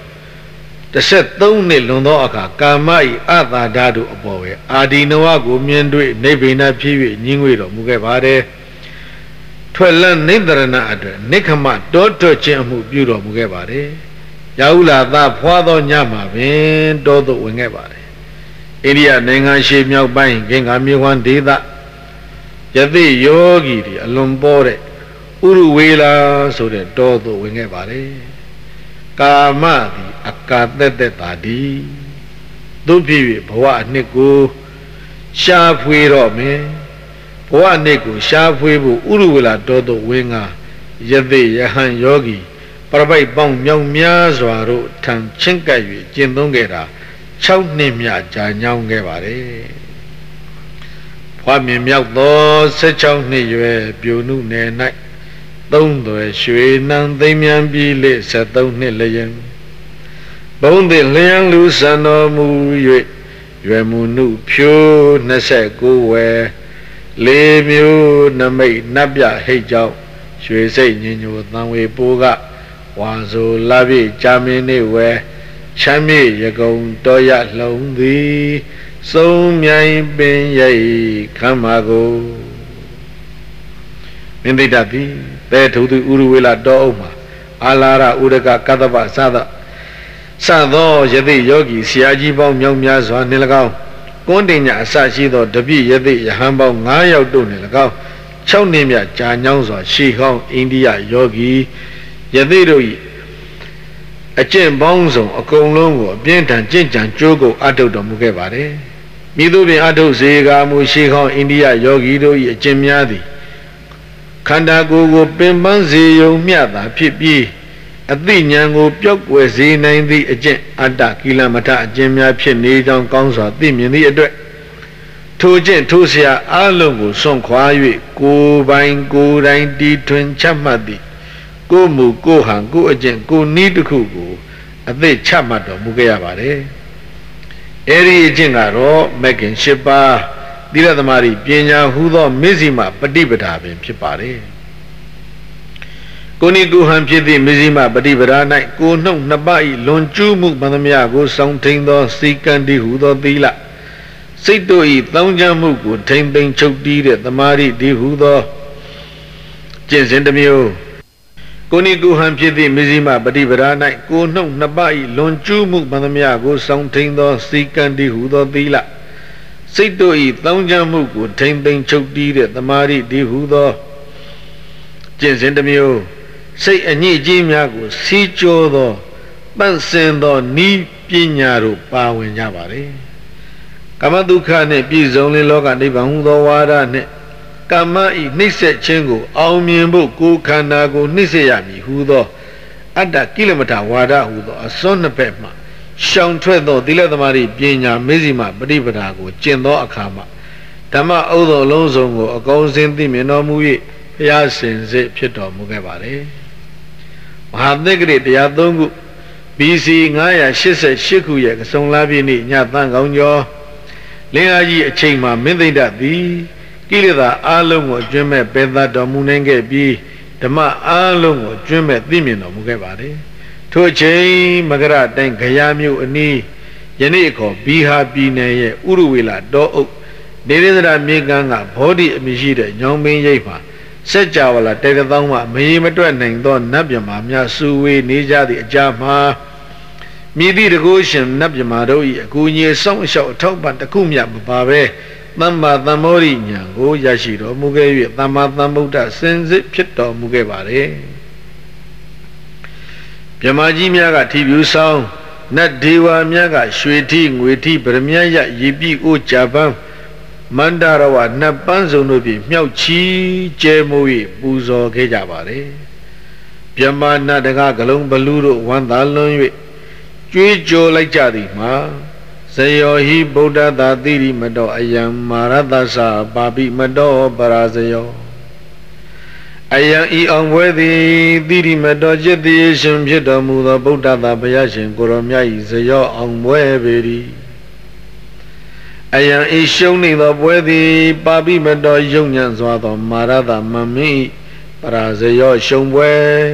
13နှစ်လွန်သောအခါကာမ၏အသာဓာတုအပေါ်ပဲအာဒီနဝကိုမြင်တွေ့နိဗ္ဗာန်ဖြစ်၍ညင်းငွေတော်မူခဲ့ပါတယ်ထွက်လန်းနိဗ္ဗာန်အတွက်နိခမတောထွက်ခြင်းအမှုပြုတော်မူခဲ့ပါတယ်ရာဟုလာသားဖွာသောညမှာပင်တောသို့ဝင်ခဲ့ပါတယ်အိန္ဒိယနိုင်ငံရှေ့မြောက်ပိုင်းဂင်္ဂါမြေဝန်းဒေသယသိယောဂီတွေအလွန်ပေါ်တဲ့ဥရဝေလာဆိုတဲ့တောသို့ဝင်ခဲ့ပါတယ်ကာမသည်အကာသက်သက်ပါသည်သို့ဖြစ်၍ဘဝအနှစ်ကိုရှားဖွေတော့မယ်ဘဝအနှစ်ကိုရှားဖွေဖို့ဥရဝေလာတောသို့ဝင်ကယသိယဟန်ယောဂီပရပိုက်ပေါင်းမြောင်များစွာတို့ထံချင်းကပ်၍ကျင့်သုံးခဲ့တာ6နှစ်မြကြာညောင်းခဲ့ပါတယ်ဖွားမြင်မြောက်သော16နှစ်ရွယ်ပြိုနုနယ်၌3သွယ်ရွှေနံသိမ်းမြန်ပြီးလေ73နှစ်လျင်ဘုံသည်လျံလူစံတော်မူ၍ရွယ်မှုနုဖြိုး29ဝယ်လေးမျိုးနမိတ်နတ်ပြဟိတ်ကြောင့်ရွှေစိတ်ညင်ညိုသံဝေပိုးကဝါဆိုလာပြကြာမင်းနေဝဲချမ်းမြေရကုံတော်ရလှုံသည်စုံမြိုင်ပင်ရိတ်ခမ်းမာကိုမင်းသိတတ်သည်တဲထုသူဥရဝေလာတောအုပ်မှာအာလာရဥရကကတ္တပစသောယသိယောဂီဆရာကြီးပေါင်းမြောက်များစွာနှင့်၎င်းကွန်းတင်ညာအစရှိသောတပိယသိယဟန်ပေါင်း9ယောက်တို့နှင့်၎င်း6နှစ်မြကြာညောင်းစွာရှေခေါင်းအိန္ဒိယယောဂီယသိတို့၏အကျင့်ပေါင်းစုံအကုန်လုံးကိုအပြင်းထန်ကြင်ကြံကြိုးကိုအထုတ်တော်မူခဲ့ပါတယ်မိသူပင်အထုတ်စေကာမူရှေခေါင်းအိန္ဒိယယောဂီတို့၏အကျင့်များသည်ခန္ဓာကိုယ်ကိုပင်ပန်းစေယုံမျှသာဖြစ်ပြီးအသိဉာဏ်ကိုပျောက်ကွယ်စေနိုင်သည့်အကျင့်အတ္တကိလမထအကျင့်များဖြစ်နေကြောင်းကောင်းစွာသိမြင်သည့်အတွက်ထိုကျင့်ထိုဆရာအလုံးကိုစွန့်ခွာ၍ကိုယ်ပိုင်ကိုယ်တိုင်တီထွင်ချမှတ်သည့်ကိုယ်မူကိုယ်ဟန်ကိုယ်အကျင့်ကိုယ်နည်းတစ်ခုကိုအသိချမှတ်တော်မူခဲ့ရပါတယ်အဲဒီအကျင့်ကတော့မဂ်ကင်၈ပါးသီလသမารိပညာဟူသောမေဇိမပฏิပဒါပင်ဖြစ်ပါတယ်ကိုနိကုဟံဖြစ်သည့်မေဇိမပฏิပဒါ၌ကိုနှုတ်နှစ်ပါး၏လွန်ကျူးမှုပန္နမြကိုစောင့်ထိန်သောစီကံတိဟူသောသီလစိတ်တို့၏တောင်းကြမှုကိုထိမ့်သိမ်းချုပ်တီးတဲ့သမာဓိတိဟူသောကျင့်စဉ်တစ်မျိုးကိုနိကုဟံဖြစ်သည့်မေဇိမပฏิပဒါ၌ကိုနှုတ်နှစ်ပါး၏လွန်ကျူးမှုပန္နမြကိုစောင့်ထိန်သောစီကံတိဟူသောသီလစိတ်တို့၏တောင်းကြမှုကိုထိမ့်သိမ်းချုပ်တီးတဲ့သမာဓိတိဟူသောကျင့်စဉ်တစ်မျိုးစိတ်အညစ်အကြေးများကိုစီးကြောသောတန့်စင်သောဤပညာတို့ပါဝင်ကြပါလေကာမဒုက္ခနှင့်ပြည့်စုံလင်းလောကနိဗ္ဗာန်ဟူသောဝါဒနှင့်ကာမဤနှိမ့်ဆက်ခြင်းကိုအောင်မြင်ဖို့ကိုယ်ခန္ဓာကိုနှိမ့်ဆက်ရမည်ဟူသောအတ္တကိလမထဝါဒဟူသောအစွန်းနှစ်ဘက်မှရှောင်ထွက်သောသီလသမารိပညာမေဇိမပฏิပဒါကိုကျင့်သောအခါမှာဓမ္မဥဒ္ဒောလုံးစုံကိုအကုန်စင်သိမြင်တော်မူ၍ဘုရားရှင်စစ်ဖြစ်တော်မူခဲ့ပါလေမဟာသက္ကရိတရား၃ခု BC 988ခုရဲ့ကစုံလပြည့်နေ့ညသံကောင်းကျော်လင်းအားကြီးအချိန်မှာမင်းသိမ့်တတ်သည်ကိလေသာအလုံးကိုကျွမ်းမဲ့ပယ်သတ်တော်မူနိုင်ခဲ့ပြီးဓမ္မအလုံးကိုကျွမ်းမဲ့သိမြင်တော်မူခဲ့ပါတယ်ထို့ချိန်မကရတိုင်းဂယာမြို့အနီးယနေ့ခေါ်ဘီဟာပြည်နယ်ရဲ့ဥရဝေလာတောအုပ်နေရင်းသရမြေကမ်းကဘောဓိအမည်ရှိတဲ့ညောင်ပင်ရိပ်မှာစัจ java လာတေတသောင်းမှမရေမတွက်နိုင်သောနတ်မြမာများစုဝေးနေကြသည့်အကြမှာမြည်သည့်တကုရှင်နတ်မြမာတို့၏အကူအညီစောင့်ရှောက်အထောက်ပံ့တစ်ခုမျှမပါဘဲသမ္မာသမ္မောရိညာကိုရရှိတော်မူခဲ့၍သမ္မာသမ္ဗုဒ္ဓစင်စစ်ဖြစ်တော်မူခဲ့ပါလေမြမာကြီးများကထီပြူဆောင်နတ်ဒေဝများကရွှေထီငွေထီဗရမယရေပြီအိုးကြပန်းမန္တရဝနတ်ပန်းစုံတို့ဖြင့်မြောက်ချီကျဲမိုး၍ပူဇော်ခဲ့ကြပါလေမြမနတ်တကဂလုံးဘလူးတို့ဝမ်းသာလွန်၍ကြွေးကြော်လိုက်ကြသည်မှာဇယောဟိဗုဒ္ဓသာတိရိမတောအယံမာရတသပါပိမတောပရာဇယောအယံဤအောင်ဝဲသည်တိရိမတောจิตတိရှင်ဖြစ်တော်မူသောဗုဒ္ဓသာဘုရားရှင်ကိုရောမြတ်၏ဇယောအောင်ဝဲပေ၏အယံဤရှုံးနေသောပွဲသည်ပါပိမတော်ယုံညံ့စွာသောမာရတမမင်းပရာဇယောရှုံးပွဲ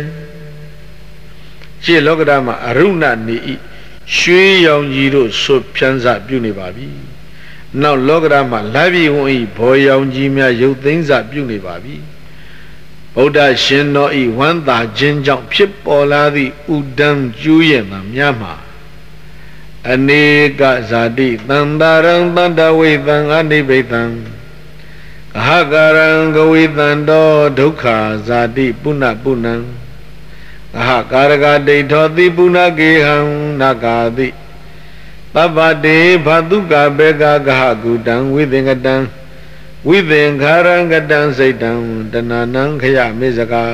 ရှေ့လောကဓာတ်မှာအရုဏနေဤရွှေရောင်ကြီးတို့ဆွဖြန်းစပြုနေပါပြီနောက်လောကဓာတ်မှာလာပြီဝန်းဤဘောရောင်ကြီးများရုပ်သိမ်းစပြုနေပါပြီဗုဒ္ဓရှင်တော်ဤဝမ်းသာခြင်းကြောင့်ဖြစ်ပေါ်လာသည့်ဥဒံကျူးရဲ့မှာများမှာအနေကဇာတိသံတာရံတတဝိသံအနိဗ္ဗိတံကဟကာရံကဝိသံတောဒုက္ခဇာတိပုဏ္ဏပုဏ္ဏံကဟကာရကဒိဋ္ဌောတိပုဏ္ဏကေဟံနာဂာတိသဗ္ဗတေဘတုကဘေကကဟကုတံဝိသင်္ကတံဝိသင်္ခာရံကတံစိတ်တံတဏနံခယမေဇကာ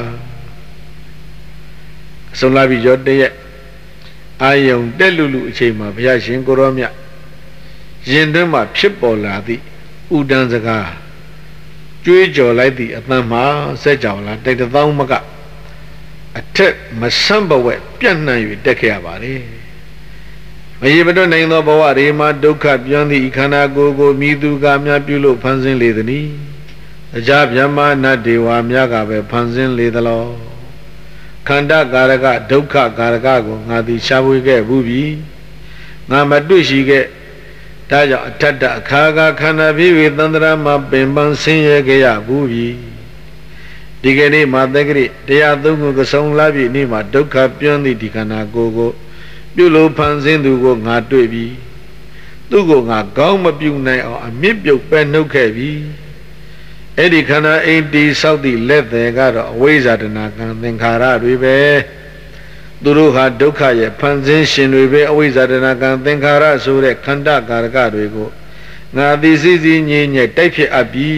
ဆုံးလာပြီရောတရက်အာယုံတက်လူလူအချိန်မှာဘုရားရှင်ကိုရောမြတ်ရင်တွင်းမှာဖြစ်ပေါ်လာသည့်ဥဒံစကားကြွေးကြော်လိုက်သည့်အသံမှာစက်ကြောင်လာတိတ်တောင်းမကအထက်မဆန့်ဘဝဲပြန့်နှံ့၍တက်ခဲ့ရပါလေမရေမတွက်နိုင်သောဘဝရေမှာဒုက္ခပြောင်းသည့်ခန္ဓာကိုယ်ကိုမိသူကများပြုလို့ဖန်ဆင်းလေသည်။တရားဗျမနတ်ဒေဝများကပဲဖန်ဆင်းလေသလောခန္ဓာကာရကဒုက္ခကာရကကိုငါသည်ရှားပွေခဲ့ဘူးပြီငါမတွေ့ရှိခဲ့ဒါကြောင့်အထက်တအခါကခန္ဓာဖြစ်၍သန္တရာမှာပင်ပန်းဆင်းရဲခဲ့ရဘူးပြီဒီကနေ့မှာသက္ကရိတရားသုံးခုကဆုံးလာပြီနေ့မှာဒုက္ခပြောင်းသည့်ဒီခန္ဓာကိုယ်ကိုပြုလို့ဖန်ဆင်းသူကိုငါတွေ့ပြီသူ့ကိုငါကောင်းမပြုနိုင်အောင်အမြင့်ပြုတ်ပဲနှုတ်ခဲ့ပြီအဲ့ဒီခန္ဓာအိမ်တီဆောက်သည့်လက်သည်ကတော့အဝိဇ္ဇာတဏကံသင်္ခါရတွေပဲသူတို့ဟာဒုက္ခရဲ့ဖန်ဆင်းရှင်တွေပဲအဝိဇ္ဇာတဏကံသင်္ခါရဆိုတဲ့ခန္ဓာကာရကတွေကိုငါသိစီစီငြိမ့်ညက်တိုက်ဖြစ်အပ်ပြီ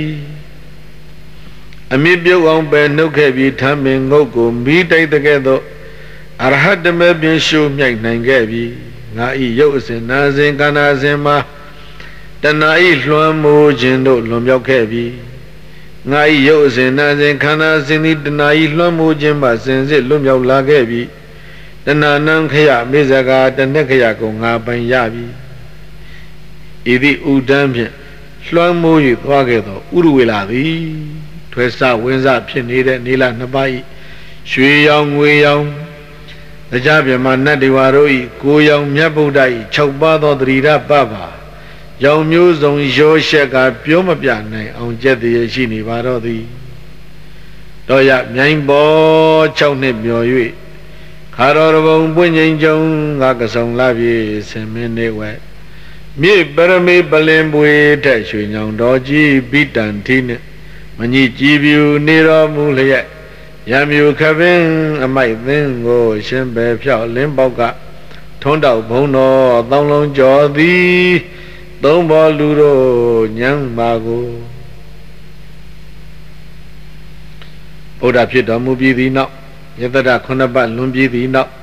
အမြင့်ပြုတ်အောင်ပဲနှုတ်ခဲ့ပြီးထမ်းပင်ငုတ်ကိုမိတိုက်တဲ့ကဲ့သို့အရဟတမေပင်ရှုမြိုက်နိုင်ခဲ့ပြီငါဤရုပ်အစဉ်နာစဉ်ခန္ဓာစဉ်မှာတဏှာဤလွှမ်းမိုးခြင်းတို့လွန်မြောက်ခဲ့ပြီငါဤရုပ်အစဉ်နာစဉ်ခန္ဓာစဉ်သည်တဏှာဤလွှမ်းမိုးခြင်းမှစင်စစ်လွတ်မြောက်လာခဲ့ပြီတဏှာနံခယမေဇကာတဏှက်ခယကိုငါပိုင်ရပြီဤသည့်ဥဒန်းဖြင့်လွှမ်းမိုး၍သွားခဲ့သောဥရဝေလာသည်ထွဲစဝင်းစဖြစ်နေတဲ့နေလနှစ်ပါးဤရွှေရောင်ငွေရောင်တရားပြမနတ်ဒေဝတို့ဤကိုရောင်မြတ်ဗုဒ္ဓဤ6ပါးသောသတိရပပရောင်မျိုးစုံရောရှက်ကပြောမပြနိုင်အောင်ကြက်တည်းရှိနေပါတော့သည်တော်ရမြိုင်ပေါ်6နှစ်မျော်၍ခါတော်ဘုံပွင့်ငိမ်ကြုံငါကစုံလာပြီဆင်မင်းနေဝဲမြေပရမေပလင်ပွေထက်ရွှေညောင်တော်ကြီးပိတန်ထီနှင့်မညစ်ကြည်ပြူနေတော်မူလျက်ရံမြူခပင်အမိုက်သင်းကိုရှင်ပဲဖြောက်လင်းပေါက်ကထွန်းတောက်ဘုံတော်တောင်းလုံးကျော်သည်သုံးဘောလူတို့ညံပါကိုဘုရားဖြစ်တော်မူပြီးသည်နောက်ယတရ9ပတ်လွန်ပြီးသည်နောက်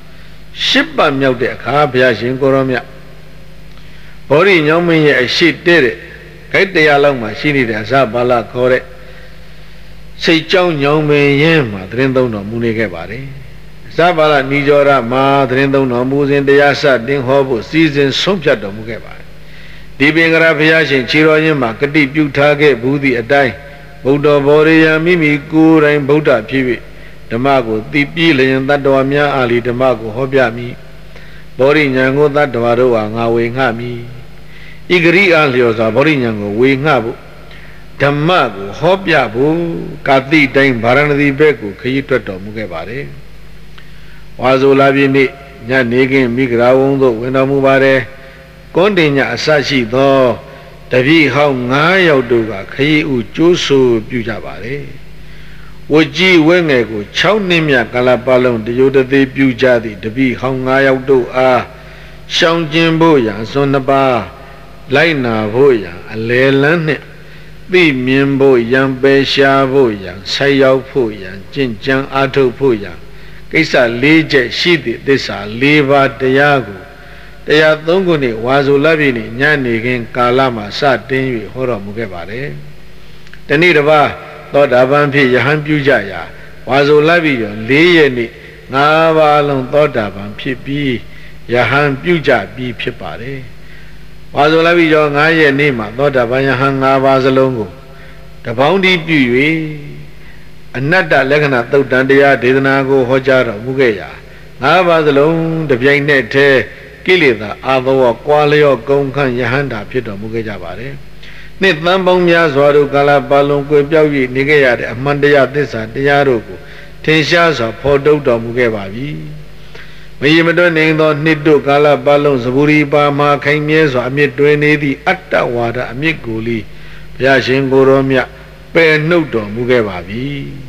10ပတ်မြောက်တဲ့အခါဘုရားရှင်ကိုရောမြတ်ဘောရိညောင်းမင်းရဲ့အရှိတဲ့ဂိတ်တရားလောက်မှရှိနေတဲ့အစဘာလခေါ်တဲ့စိတ်ကြောင်းညောင်းမင်းရင်မှာသတင်းသုံးတော်မူနေခဲ့ပါတယ်အစဘာလဏီကျော်ရမှာသတင်းသုံးတော်မူစဉ်တရားစတင်ဟောဖို့စီစဉ်ဆုံးဖြတ်တော်မူခဲ့ပါတယ်ဒီပင်ကရာဘုရားရှင်ခြေတော်ရင်းမှာဂတိပြုထားခဲ့ဘူးသည့်အတိုင်းဗုဒ္ဓဘောရိယမိမိကိုယ်တိုင်ဗုဒ္ဓဖြစ်၍ဓမ္မကိုသိပြီးလျင်တတ္တဝါများအားလီဓမ္မကိုဟောပြမည်ဘောရိညာကိုတတ္တဝါတို့ဟာငါဝေငှမည်ဤဂရိအားလျော်စွာဘောရိညာကိုဝေငှဖို့ဓမ္မကိုဟောပြဖို့ကာတိတိုင်းဗာရဏသီဘက်ကိုခရီးတွက်တော်မူခဲ့ပါတယ်ဝါဆိုလာပြည့်နေ့ညနေခင်းမိဂရာဝုံသို့ဝင်တော်မူပါတယ်ကွန်တင်ညအစရှိသောတပည့်ဟောင်း9ယောက်တို့ကခရီးဥကျိုးဆိုပြုကြပါတယ်ဝကြီးဝဲငယ်ကို6နှစ်မြကာလပတ်လုံးတရိုတသေးပြုကြသည့်တပည့်ဟောင်း9ယောက်တို့အားရှောင်ကျင်ဖို့ရန်စွန်2ပါးလိုက်နာဖို့ရန်အလဲလန်းနှင့်သိမြင်ဖို့ရန်ပယ်ရှားဖို့ရန်ဆက်ရောက်ဖို့ရန်ကျင့်ကြံအားထုတ်ဖို့ရန်ကိစ္စ4ချက်ရှိသည့်သစ္စာ4ပါးတရားကိုတရား3ခုနဲ့ဝါဆိုလပြည့်နေ့ညနေခင်းကာလမှာစတင်၍ဟောတော်မူခဲ့ပါတယ်။တနေ့တစ်ပါးသောတာပန်ဖြစ်ယဟန်ပြုကြရာဝါဆိုလပြည့်ရော4ရက်နေ့5ပါးလုံးသောတာပန်ဖြစ်ပြီးယဟန်ပြုကြပြီးဖြစ်ပါတယ်။ဝါဆိုလပြည့်ရော5ရက်နေ့မှာသောတာပန်ယဟန်5ပါးစလုံးကိုတပေါင်းတည်းပြု၍အနတ္တလက္ခဏာသုတ်တန်တရားဒေသနာကိုဟောကြားတော်မူခဲ့ရာ5ပါးစလုံးတပြိုင်နက်တည်းကိလေသာအာသောကွာလျော့ကုန်ခန့်ယဟန္တာဖြစ်တော်မူခဲ့ကြပါတယ်။နှစ်သန်းပေါင်းများစွာတို့ကာလပတ်လုံးကွယ်ပြောက်၍နေခဲ့ရတဲ့အမှန်တရားသစ္စာတရားတို့ကိုထင်ရှားစွာဖော်ထုတ်တော်မူခဲ့ပါပြီ။မရေမတွက်နိုင်သောနှစ်တို့ကာလပတ်လုံးသဘူရီပါမှာခိုင်မြဲစွာအမြင့်တွင်နေသည့်အတ္တဝါဒအမြင့်ကိုလီဘုရားရှင်ကိုရောမြတ်ပယ်နှုတ်တော်မူခဲ့ပါပြီ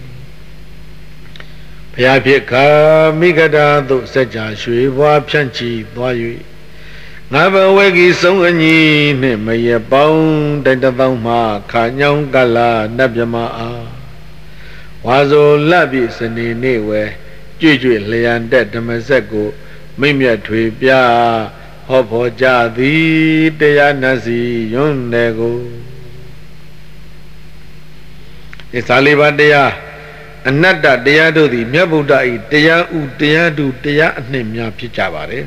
။ဘုရားဖြစ်ခါမိဂဒာသို့စัจ जा ရွှေဘွားဖြန့်ချီသွား၍ငါဘဝေကြီးဆုံးအညီနှင့်မရပေါင်းတိုင်တသောမှခါညောင်းကလာနတ်မြမအားဝါဆိုလပ်ပြီးစနေနေ့ဝဲကြွကြွလျံတက်ဓမ္မစက်ကိုမိမ့်မြတ်ထွေပြဟောဖို့ကြသည်တရားနတ်စီယွန်းတယ်ကိုဒီစာလေးပါးတရားအနတ္တတရားတို့သည်မြတ်ဗုဒ္ဓ၏တရားဥတရားတုတရားအနှစ်များဖြစ်ကြပါတယ်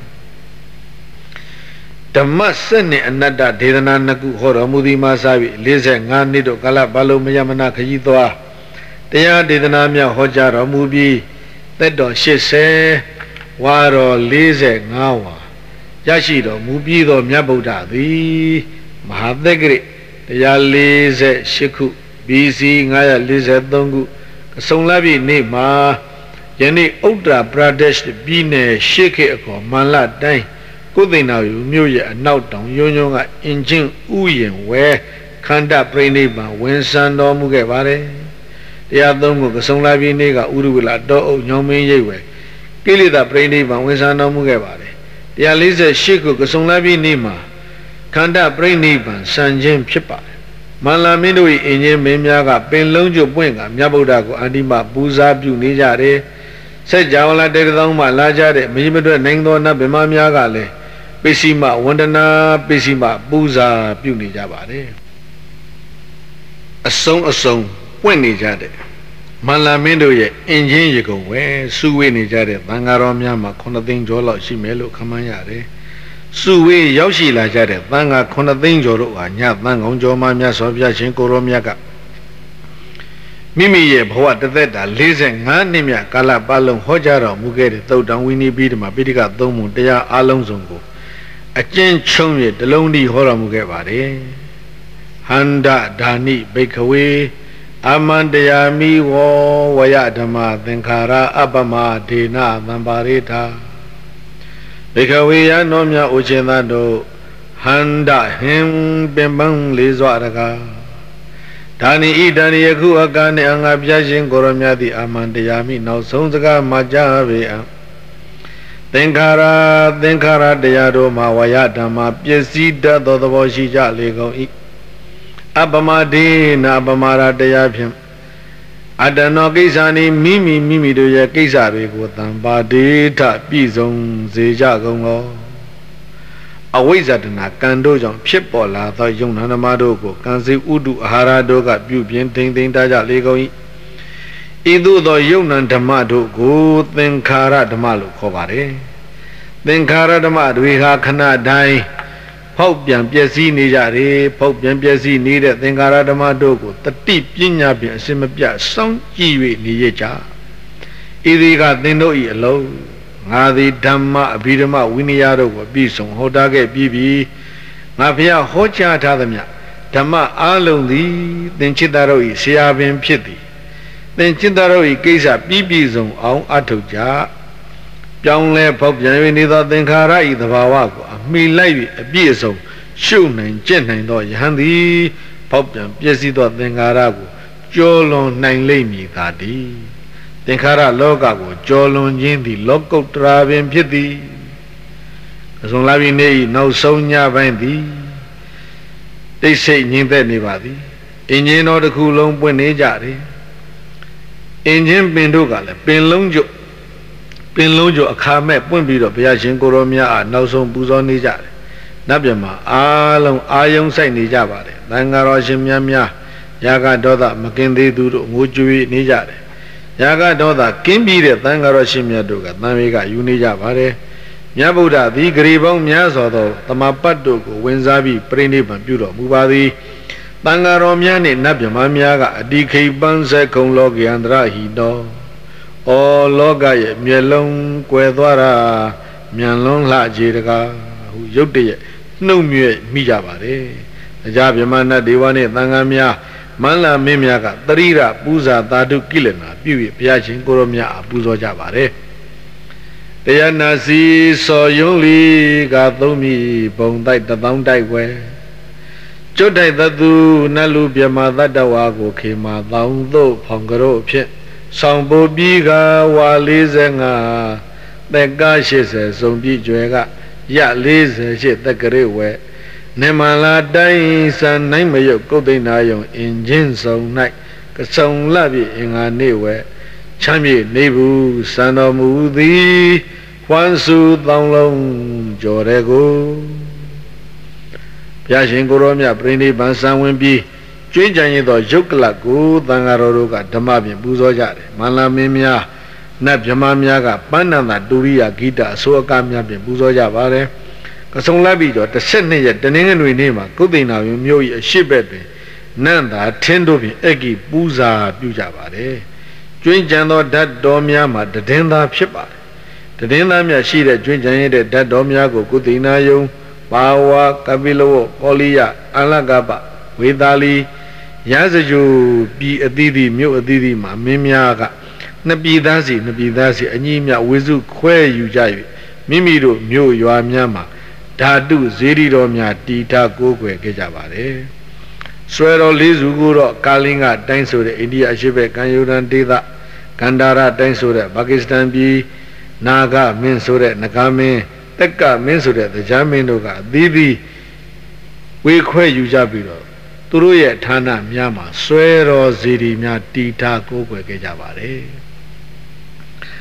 ဓမ္မစက်နှင့်အနတ္တဒေသနာနှစ်ခုဟောတော်မူသည်မှာစပြီး45နှစ်တို့ကာလပတ်လုံးမယမနာခရီးသွားတရားဒေသနာများဟောကြားတော်မူပြီးသက်တော်80ဝါတော်45ဝါရရှိတော်မူပြီးသောမြတ်ဗုဒ္ဓသည်မဟာသက္ကရာ148ခု BC 943ခုအစုံလပြည့်နေ့မှာယနေ့ဥတ္တရာပရဒက်ရှ်ပြည်နယ်ရှေ့ခေတ်အခေါ်မန္လတိုင်းကုသိဏယူမြို့ရဲ့အနောက်တောင်ယွန်းယွန်းကအင်ဂျင်ဥယျင်ဝဲခန္ဓာပြိဋိဘံဝင်ဆံတော်မူခဲ့ပါတယ်တရားသုံးခုကစုံလပြည့်နေ့ကဥရဝလတောအုပ်ညောင်းမင်းရိပ်ဝဲကိလေသာပြိဋိဘံဝင်ဆံတော်မူခဲ့ပါတယ်148ခုကစုံလပြည့်နေ့မှာခန္ဓာပြိဋိဘံဆံခြင်းဖြစ်ပါတယ်မန္လာမင်းတို့၏အင်ဂျင်မင်းများကပင်လုံးကျွပွင့်ကမြတ်ဗုဒ္ဓကိုအန္တိမပူဇာပြုနေကြတယ် Say Javala did on my larger, Mijimadra Nangdona, Bimamia Gale, Pishima, Wandana, Pishima, Buza, Puni Jabade. A song, when he jade. Malamendo ye, engine you go, where Suwini jade, Bangaromyama, Konathing Jolo, Shimelo, Kamayare. Suwe Yoshi la jade, Banga Konathing Jolo, Anya, Bangonjo Mamia, Sovia, Shinkoromyaka. Mimi ye, what the that, listen, Hanimia, Kala Balon, Hojaro, Mugeri, though down Winnie beat my Pitica Domu, they are Alonzongo. A chain chum ye, the lonely horror Mugevare. Handa Dani, Bakeaway, Amandea mi wo, Wayadama, Thenkara, Abama, Dina, Nambarita. Bakeaway, Anomia, Uchenado, Handa, him, Bembang, Lizwaraga. Dani Dani Yaku Agani Angabjajin Goromia the Amandeami now Sonsaga Majavia Tenkara Deado Mawayadama Piesida Dodoboshija Lego Abamadina Abamara Deapium Adano Gisani Mimi do ya Kisari Gotham Badita Pizon Zejagongo Awizadana Kandojon Pipola the young Nanamadogo Kansi Udu Haradoga Bubian Ting Daja Legoi Idu the young Nantamado go then Kara Damalu Kovare then Kara Damad we have Kana die Pope Yan Piesi Nijare Pope Yan Piesi needed then Kara Damadogo the deep Yinabi Simapia Song Kiwi Nijeja Idiga then no eat alone Ngadi Dhamma Abhidhamma Vinayado Bisong Hodage Bibi Mafia Hocha Tadamya Dhamma Alundi then Chidaroi Siabin Piti then Chidaroi Kesa Bibi Zong Aung Atuja Young Pope Janvinida then Kara the Vawago Me Live a Biso Shun and Jen and Handi Pope Jan Piesido then Garago Jolon Nine Lamy Gadi Tenkara Logago, Jolon Jindi, Loco Travin Piti. As on Lavine, no Sonia Vandi. They say Nin anybody. In Yen or the Coulon Buenejari. In Yen Bindugale, Pinlonjo, a Kame, Pumbido, Piachin Goromia, no son Buzon Nijari. Nabiama, Alon Ayon Sai Nijabari, Langaroshim Yamia, Yaga Doda, Mackenzie Dudu, Mujui Nijari. Yaga Doda, Kimbi, the Tangaroshimia Duga, Namiga, Unija Vare, Yabuda, the Gribon Miasodo, Tamapadugo, Wenzabi, Priniban, Budo, Mubadi, Tangaromiani, Nabiamamiaga, DK Banse, Konlogi, Andra, Hido, O Loga, Mielon, Quedwara, Mianlon La Jirga, who Yote, no Mijabare, the Jabimana, Divani, Tangamia. Mala Mimiaga, Tarira, Buza, Tadu Kilena, Piwi, Piachin, Goromia, Buzo Javare. They are Nasi, so Yoli, Gatomi, Bondai, the Bondai way. Jodai Dadu, Nalubia, Madadawago, Kima, Daundo, Pongaro, Pit, Sambo Biga, Walizenga, the Gashes, Zombi Juega, Yatlis, shit, the Gare. Nemala Dai San Namayo Kodinayo in Jinso night, Kasong Labi in a newe, Chami Nebu, Sanomudi, Wansu Donglong, Jorego Yashin Goromia, Brini Bansan Wimbi, Jinjani do Jokalaku, Dangaroga, Damabi, Buzojari, Malamimia, Nabjamamiaga, Panana, Duria, Gita, Soakamia, Buzojavare. Song Labido, the Senate, the Ningan Kudina, Mui, a shipbed, Nanda, Tendovi, Eggy, Buza, Bujavare, Join Jano, that Domiama, the Denda Shipa, the Dendamia Shida, Join Janet, that Domiago, Kudina, Bawa, Kabilo, Polia, Alagaba, Vidali, Yazaju, be a didi, Mu a didi, Mimiaga, Nabidasi, Anemia, Wizu, Que, you jive, Mimido, Mu, you are Miama. Dadu Ziri Romia Tita Gogwe Gejabare. Swero Lizuguro Kalinga Daiso de India Shibe Kanyuran Dida Kandara Daiso de Pakistan B Naga Minsure Nakame Teka Minsure the Jaminoga Didi We Que Yujabiro Turuye Tana Myama Swero Ziri Mia Tita Gogwe Gejabare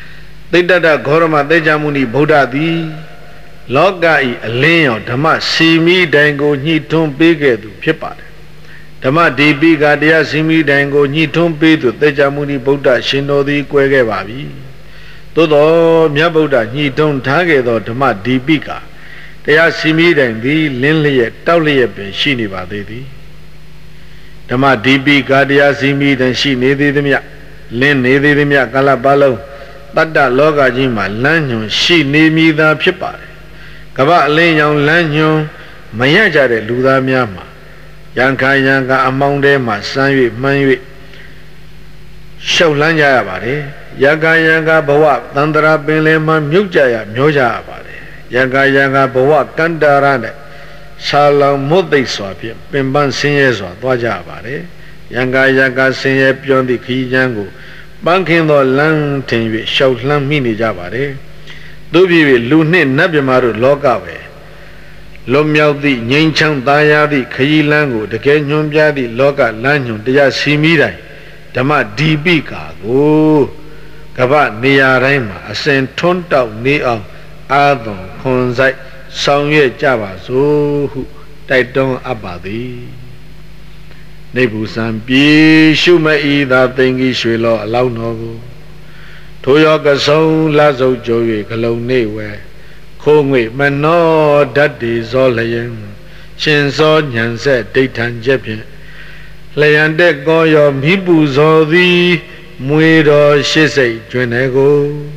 Tittata Gorama Tejamuni Buddha di Loga I Aleo Dhamma Simi Dango Nitum Bigedu Pipad Dhamma Dibi Gadia Simi Dango Nitum Bidu Tejamuni Buddha Shino di Quegevabi Todo Mia Buddha Nitum Tagedo Dhamma Dibika Dea Simi Dandi Linliet Tauliet Shini Badedi Dhamma Dibi Gadia Simi Dan Shini Dimia Lin Nidimia Kalabalo Tata Loga Jima Lanyon Shi Nimida Pipare Kaba Leon Lanyon Mayajare Luda Miama Yanka Yanka among them Sanwi Manwi Shaulanja Abare Yaga Yanga Bawa Tandra Belema Mujaya Myoja Abare Yaga Yanga Bawa Kandarane Salam Modi Swapi Pimban Sinyeswa Dwaja Abare Yanga Yanga Sinye Pyondi Kijango Banking the land ten shout lam mini Javare. Do be Lune Nabimaru Logawe. Lomiao di Yanchang Daya di Kayilango, the Kenyum Jadi Loga Lanyon, Dia Simidai, Dama Dibika, go Gaba Nia Rema, Ascent Tonta Nea Adon, Konzai, Songye Java, so Taidon Abadi. Nebusan be Shuma either thing is will allow no Toyoga so Lazo Joy Kalone where Kongwe Mano that is all laying Shinso Nyan said Daytan Jepian Layande go your Mibus or the Muido Shise Junego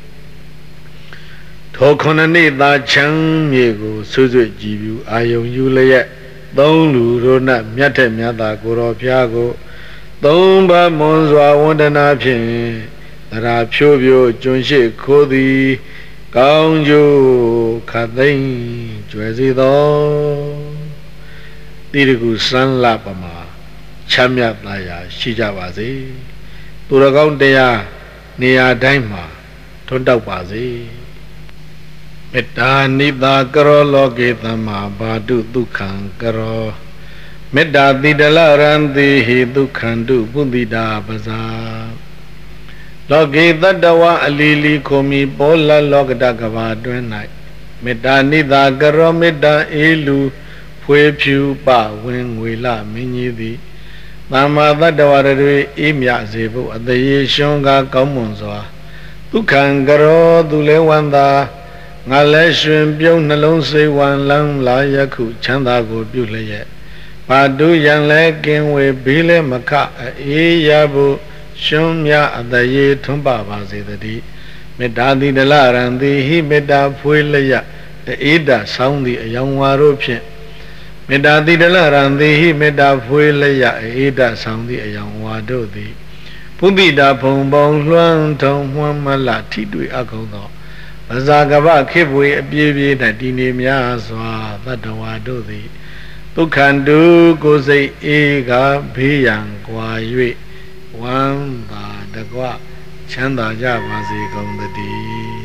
Tokonane that Chang Miego Suzu Jibu Ayon Yulayet Don't Lurona Miate Miata Goro Piago Don't ba Monzwa Wandana Pin Tara Pubio Junshi Kodi Kaunjo Katain Juezido Dirigu San Lapama Chamya Daya Shijawazi Turagaundea Nia Daima Tondawazi Metta Nida Karo Logi Tama Badu Dukhan Karo Metta Didala Randi Hi Dukhandu Bundida Baza Logi Tadawa Alili Komi Bola Logdagava Dwenai Metta Nida Karo Metta Elu Pue Piu Pa Wen Wila Minyidi Tama Tadawa Imya Zebu Adaye Shonga Kaumunzwa Dukhan Karo Dule Wanda Ngaleshun Bion Nalon say one lang la yaku chandago bule Padu yang lekin we bile maka e yabu shumya adaye tumba bazi the Medadi de la randi he meda puilaya Eda soundi a young warupin Medadi de la randi he meda puilaya Eda soundi a young wadodi Pubida Pumbong Luang Tong Mala Tidui Akono Azagava Kibwe a baby that Dinimia Swa that the Wadodi. Tukandu goes a ega beyang Guayue one the Gua Chanda Javazi on the D.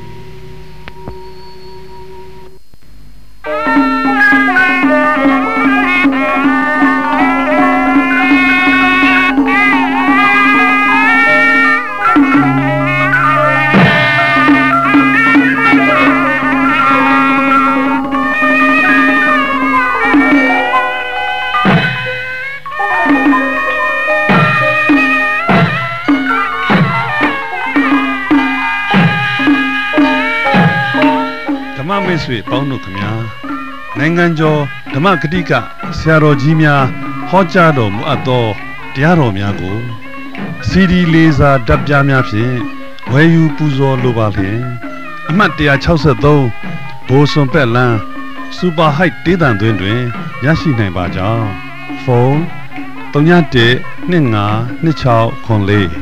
Sweet Pauno Kamia Nanganjo, Damakadika, Saro Jimia, Hojado, Muato, Diaro Miago, CD Laser, Dabjamia, where you Puzo Lubale, Amatia Chausa do, Boson Pella, Super Height Didan Dwindwe, Yashi Nebaja, Phone, Tonyate, Ninga, Nichao, Conley.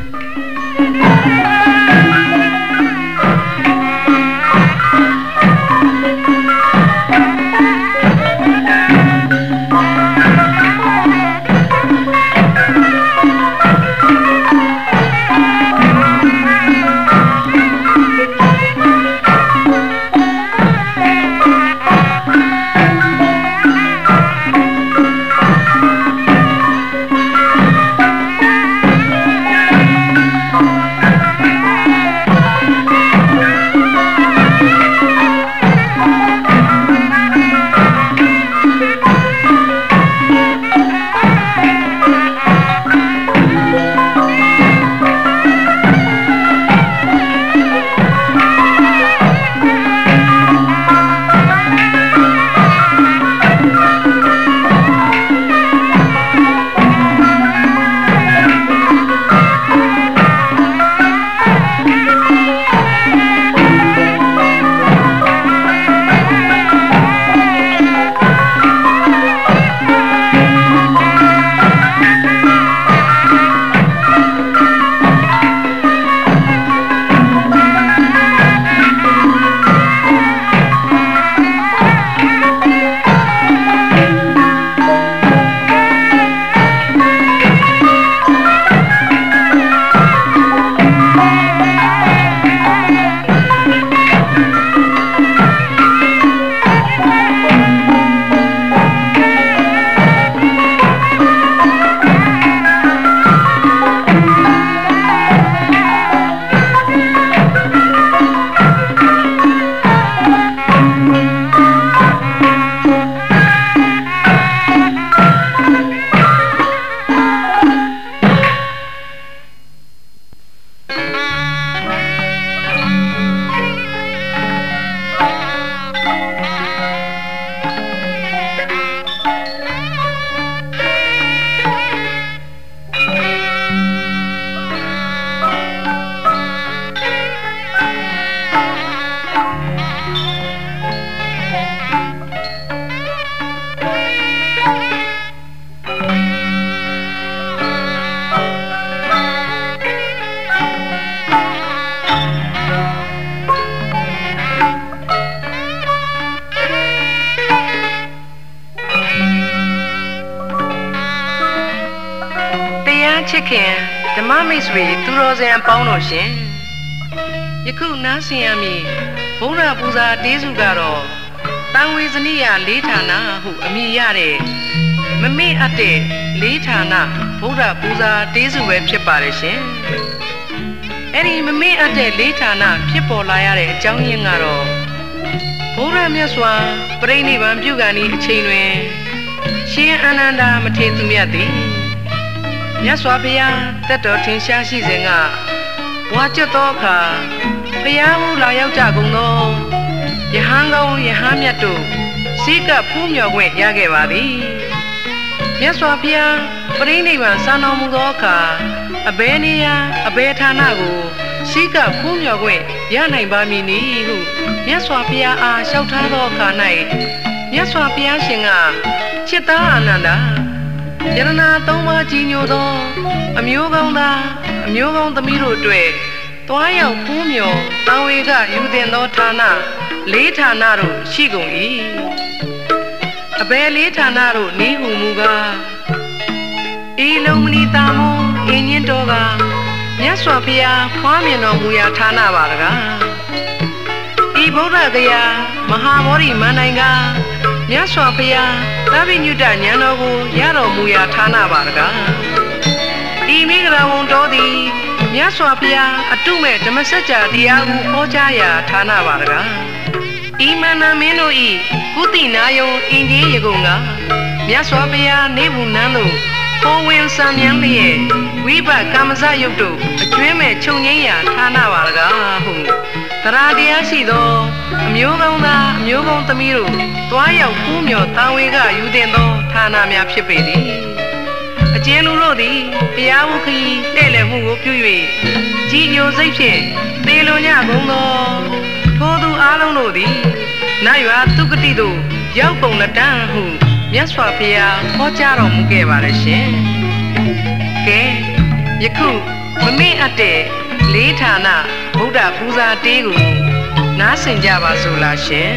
ချစ်ခင်ဓမ္မမိတ်ဆွေသူတော်စံအပေါင်းတို့ရှင်ယခုနားဆင်ရမည်ဘုရားပူဇာတေးစုကတော့တန်ဝေဇနိယလေးဌာနဟုအမည်ရတဲ့မမေ့အပ်တဲ့လေးဌာနဘုရားပူဇာတေးစုပဲဖြစ်ပါတယ်ရှင်အဲ့ဒီမမေ့အပ်တဲ့လေးဌာနဖြစ်ပေါ်လာရတဲ့အကြောင်းရင်းကတော့ဘုရားမြတ်စွာပြိဋိဘံပြုကန်ဤအချိန်တွင်ရှင်အာနန္ဒာမထေရသူမြတ်သည်မြတ်စွာဘုရားတက်တော်ထင်ရှားရှိစဉ်ကဝါကျွတ်သောအခါဘုရားမူလာရောက်ကြကုန်သောယဟန်ကောင်းယဟန်မြတ်တို့စိကဖူးမြော်ခွင့်ရခဲ့ပါသည်မြတ်စွာဘုရားပြိဋိဘံစံတော်မူသောအခါအဘယ်နေရာအဘယ်ဌာနကိုစိကဖူးမြော်ခွင့်ရနိုင်ပါမည်နည်းဟုမြတ်စွာဘုရားအားလျှောက်ထားသောအခါ၌မြတ်စွာဘုရားရှင်ကချစ်သားအာနန္ဒာယရဏသုံးပါးကြီးညိုသောအမျိုးကောင်းသားအမျိုးကောင်းသမီးတို့အတွက်တွားရောက်ဖူးမြော်တန်ဝေကယူတင်သောဌာနလေးဌာနတို့ရှိကုန်၏အဘယ်လေးဌာနတို့နည်းဟုမူကားဤလုံးမနီတာမွန်အင်းညင်းတော်ကမြတ်စွာဘုရားဖွားမြင်တော်မူရာဌာနပါတကားဤဗုဒ္ဓဂယာမဟာဗောဓိမန္တိုင်ကမြတ်စွာဘုရားသဗ္ဗညုတဉာဏ်တော်ကိုရတော်မူရာဌာနပါတကားဤမိဂရဝံတော်သည်မြတ်စွာဘုရားအတုမဲ့ဓမ္မစကြာတရားကိုဟောကြားရာဌာနပါတကားဤမန္တမင်းတို့ဤကုသိနာယုံအင်ကြီးရေကုန်ကမြတ်စွာဘုရားနေဘူးနန်းတို့ပေါ်ဝင်စံမြန်းလျက်ဝိဘကာမဇယုတ်တို့အကျွင်းမဲ့ခြုံငိမ့်ရာဌာနပါတကားဟုတရားတရားရှိသောအမျိုးကောင်းသားအမျိုးကောင်းသမီးတို့တွားရောက်ဖူးမြော်တန်ဝေကယူတင်သောဌာနများဖြစ်ပေသည်အကျဉ်လူတို့သည်ဘုရားဝုခီတဲ့လည်းမှုကိုပြု၍ကြီးညိုစိတ်ဖြင့်သေလွန်ကြကုန်သောထိုသူအားလုံးတို့သည်နတ်ရွာသူကတိသို့ရောက်ကုန်လက်တန်းဟုမြတ်စွာဘုရားဟောကြားတော်မူခဲ့ပါရရှင်ကဲယခုမမေ့အပ်တဲ့လေးဌာနဗုဒ္ဓပူဇာတေးကိုနားဆင်ကြပါစို့လားရှင်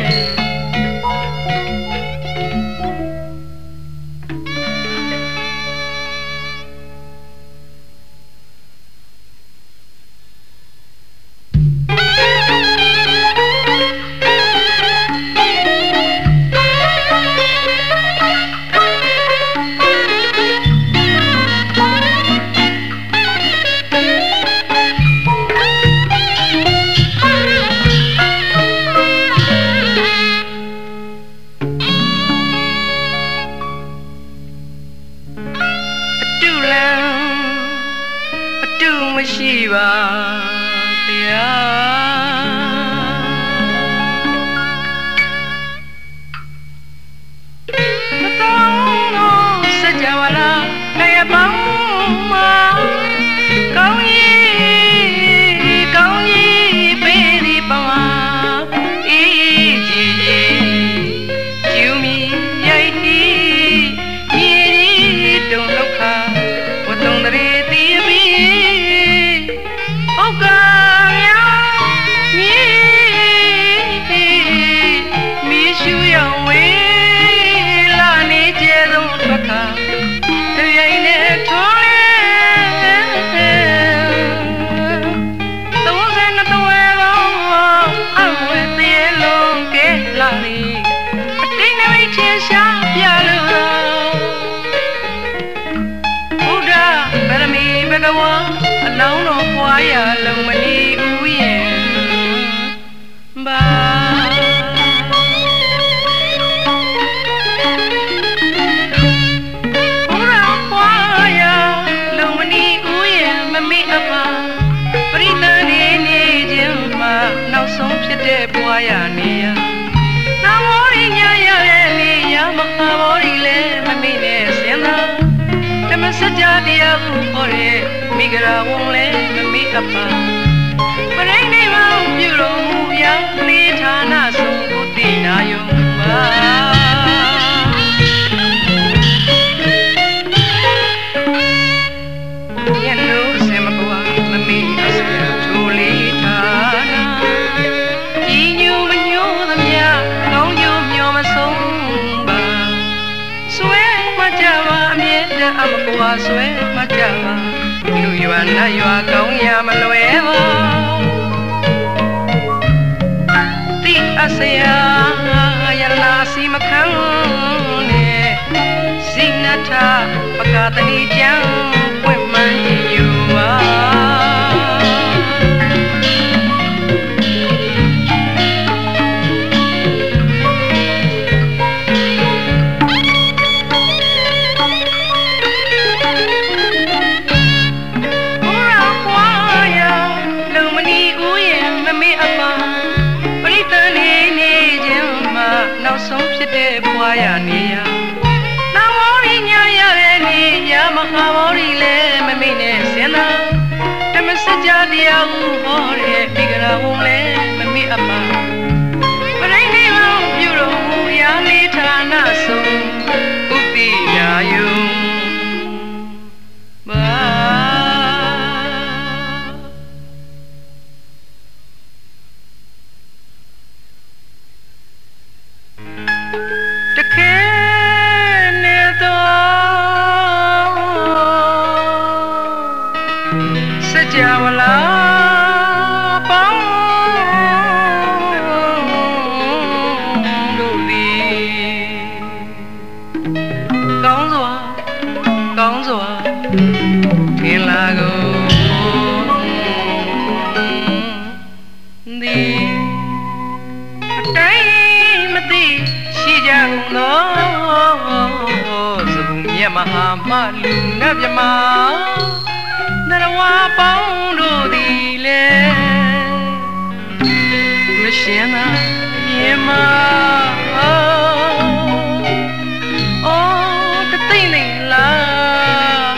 မရှိပါဗျာမတော်စကြဝဠာခရပေါင်းမှာကောင်းကြီးပေးသည်ပမာအေးကြီးကျူမီရိုက်တီမြေရီတုံလောက်ခါဝတုံတရေတီးပြီးအလောင်းတော်ပွားရလုံးမနီဥယျာဉ်ဘာဘုရားပွားရလုံးမနီဥယျာဉ်မမေ့အပါပရိသတ်နေခြင်းမှာနောက်ဆုံးဖြစ်တဲ့ပွားရနေရနာမောရိညာရတဲ့နေရမဟာဘောရီလည်းမမေ့နဲ့စဉ်းစားဓမ္မစကြာတရားကိုဟောတဲ့မိဂရာဝံလဲမမေ့အပါပရိနိဗ္ဗာန်ပြုလို့မူရာလေးဌာနဆုံးကိုသိနာယုံပါယနိုးစမကွာမမေ့အစရာထိုလေးဌာနဤညူမညိုသမျှကောင်းကျိုးမျှော်မဆုံးပါဆွဲမကြပါအမြဲတမ်းအမကွာဆွဲမကြပါလူရွာနတ်ရွာကောင်းရမလွယ်ပါတိအစရာယလာစီမခံနဲ့စိနထပကတဏီကြံပွင့်မှန်ယူပါရနေရနာမောရီညာရတဲ့နေရမဟာမောရီလဲမမိနဲ့စင်နာဓမ္မစကြာတရားဟုဟောတဲ့ဒီကရာဝုံလဲမမိအပါပရိနိဗ္ဗာန်ပြုတော်မူရာလေးဌာနဆုံးဥပိယာယုဘာမဟာမလူနတ်မြမနရဝပေါင်းတို့သည်လေမရှင်သာမြေမအော်တသိမ့်နေလား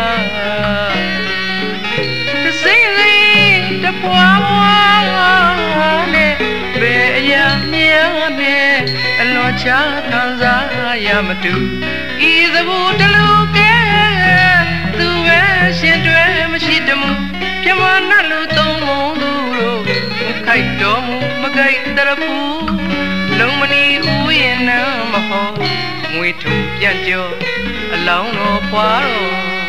တစိမ့်စိမ့်တပွားပွားနဲ့ဘယ်အရာများနဲ့အလွန်ချခံစားရမတူဤသဘောတလူကဲသူပဲရှင်တွဲမရှိတမှုပြမနာလူသုံးမုံသူတို့ခိုက်တော်မူမခိုက်တရဖူလုံးမနီဥယျနံမဟောငွေထုံပြန်ကြောအလောင်းတော်ဖွာတော်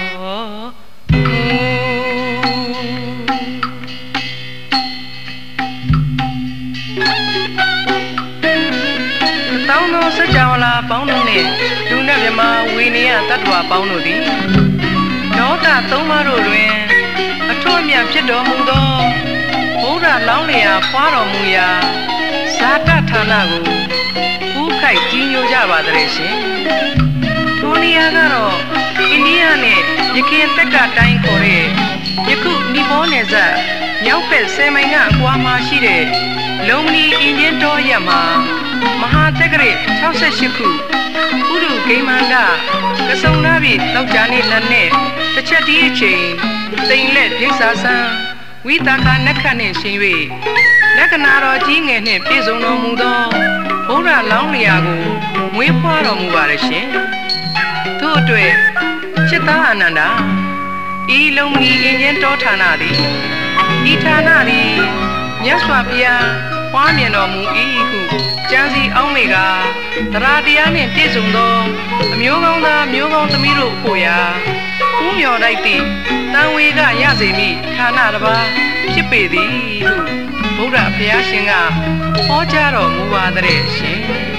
တောင်းတော်စကြဝဠာပေါင်းတို့နဲ့လူနဲ့မြမဝေနေရတ attva ပေါင်းတို့သည်လောကသုံးပါးတို့တွင်အထွတ်အမြတ်ဖြစ်တော်မူသောဘုရားလောင်းလျာဖွာတော်မူရာဇာတဌာနကိုဥခိုက်ကြီးညိုကြပါတဲ့ရှင်ထိုနေရာကတော့အိန္ဒိယနဲ့ယခင်တက်ကတိုင်းခေါ်တဲ့ယခုနီပေါနယ်စပ်မြောက်ဘက်10မိုင်ကအကွာမှာရှိတဲ့လုံမီအင်ဂျင်တော်ရမှာမဟာတက္ကရာ68ခုဥရုဂိမန္တကစုံနာပြီလောက်ကြနေလက်နဲ့တစ်ချက်ဒီအချိန်တိမ်လက်ဒိဋ္ဌာဆံဝိတာခနက္ခနဲ့ရှင်၍လက္ခဏာတော်ကြီးငယ်နှင့်ပြည့်စုံတော်မူသောဘုရားလောင်းလျာကိုမွေးဖွားတော်မူပါရရှင်ထို့အတွက်จิตသားအနန္ဒာဤလုံးမီအင်ဂျင်တော်ဌာနသည်ဤဌာနသည်မြတ်စွာဘုရားပွားမြင်တော်မူ၏ဟုကျမ်းစီအောင်းမေကတရားတရားနှင့်ပြည့်စုံသောအမျိုးကောင်းသားမျိုးကောင်းသမီးတို့အဖို့ရာဥမျော်တိုက်သည့်တန်ဝေကရစေမိဌာနတစ်ပါးဖြစ်ပေသည်ဟုဘုရားဘုရားရှင်ကဟောကြားတော်မူပါတဲ့ရှင်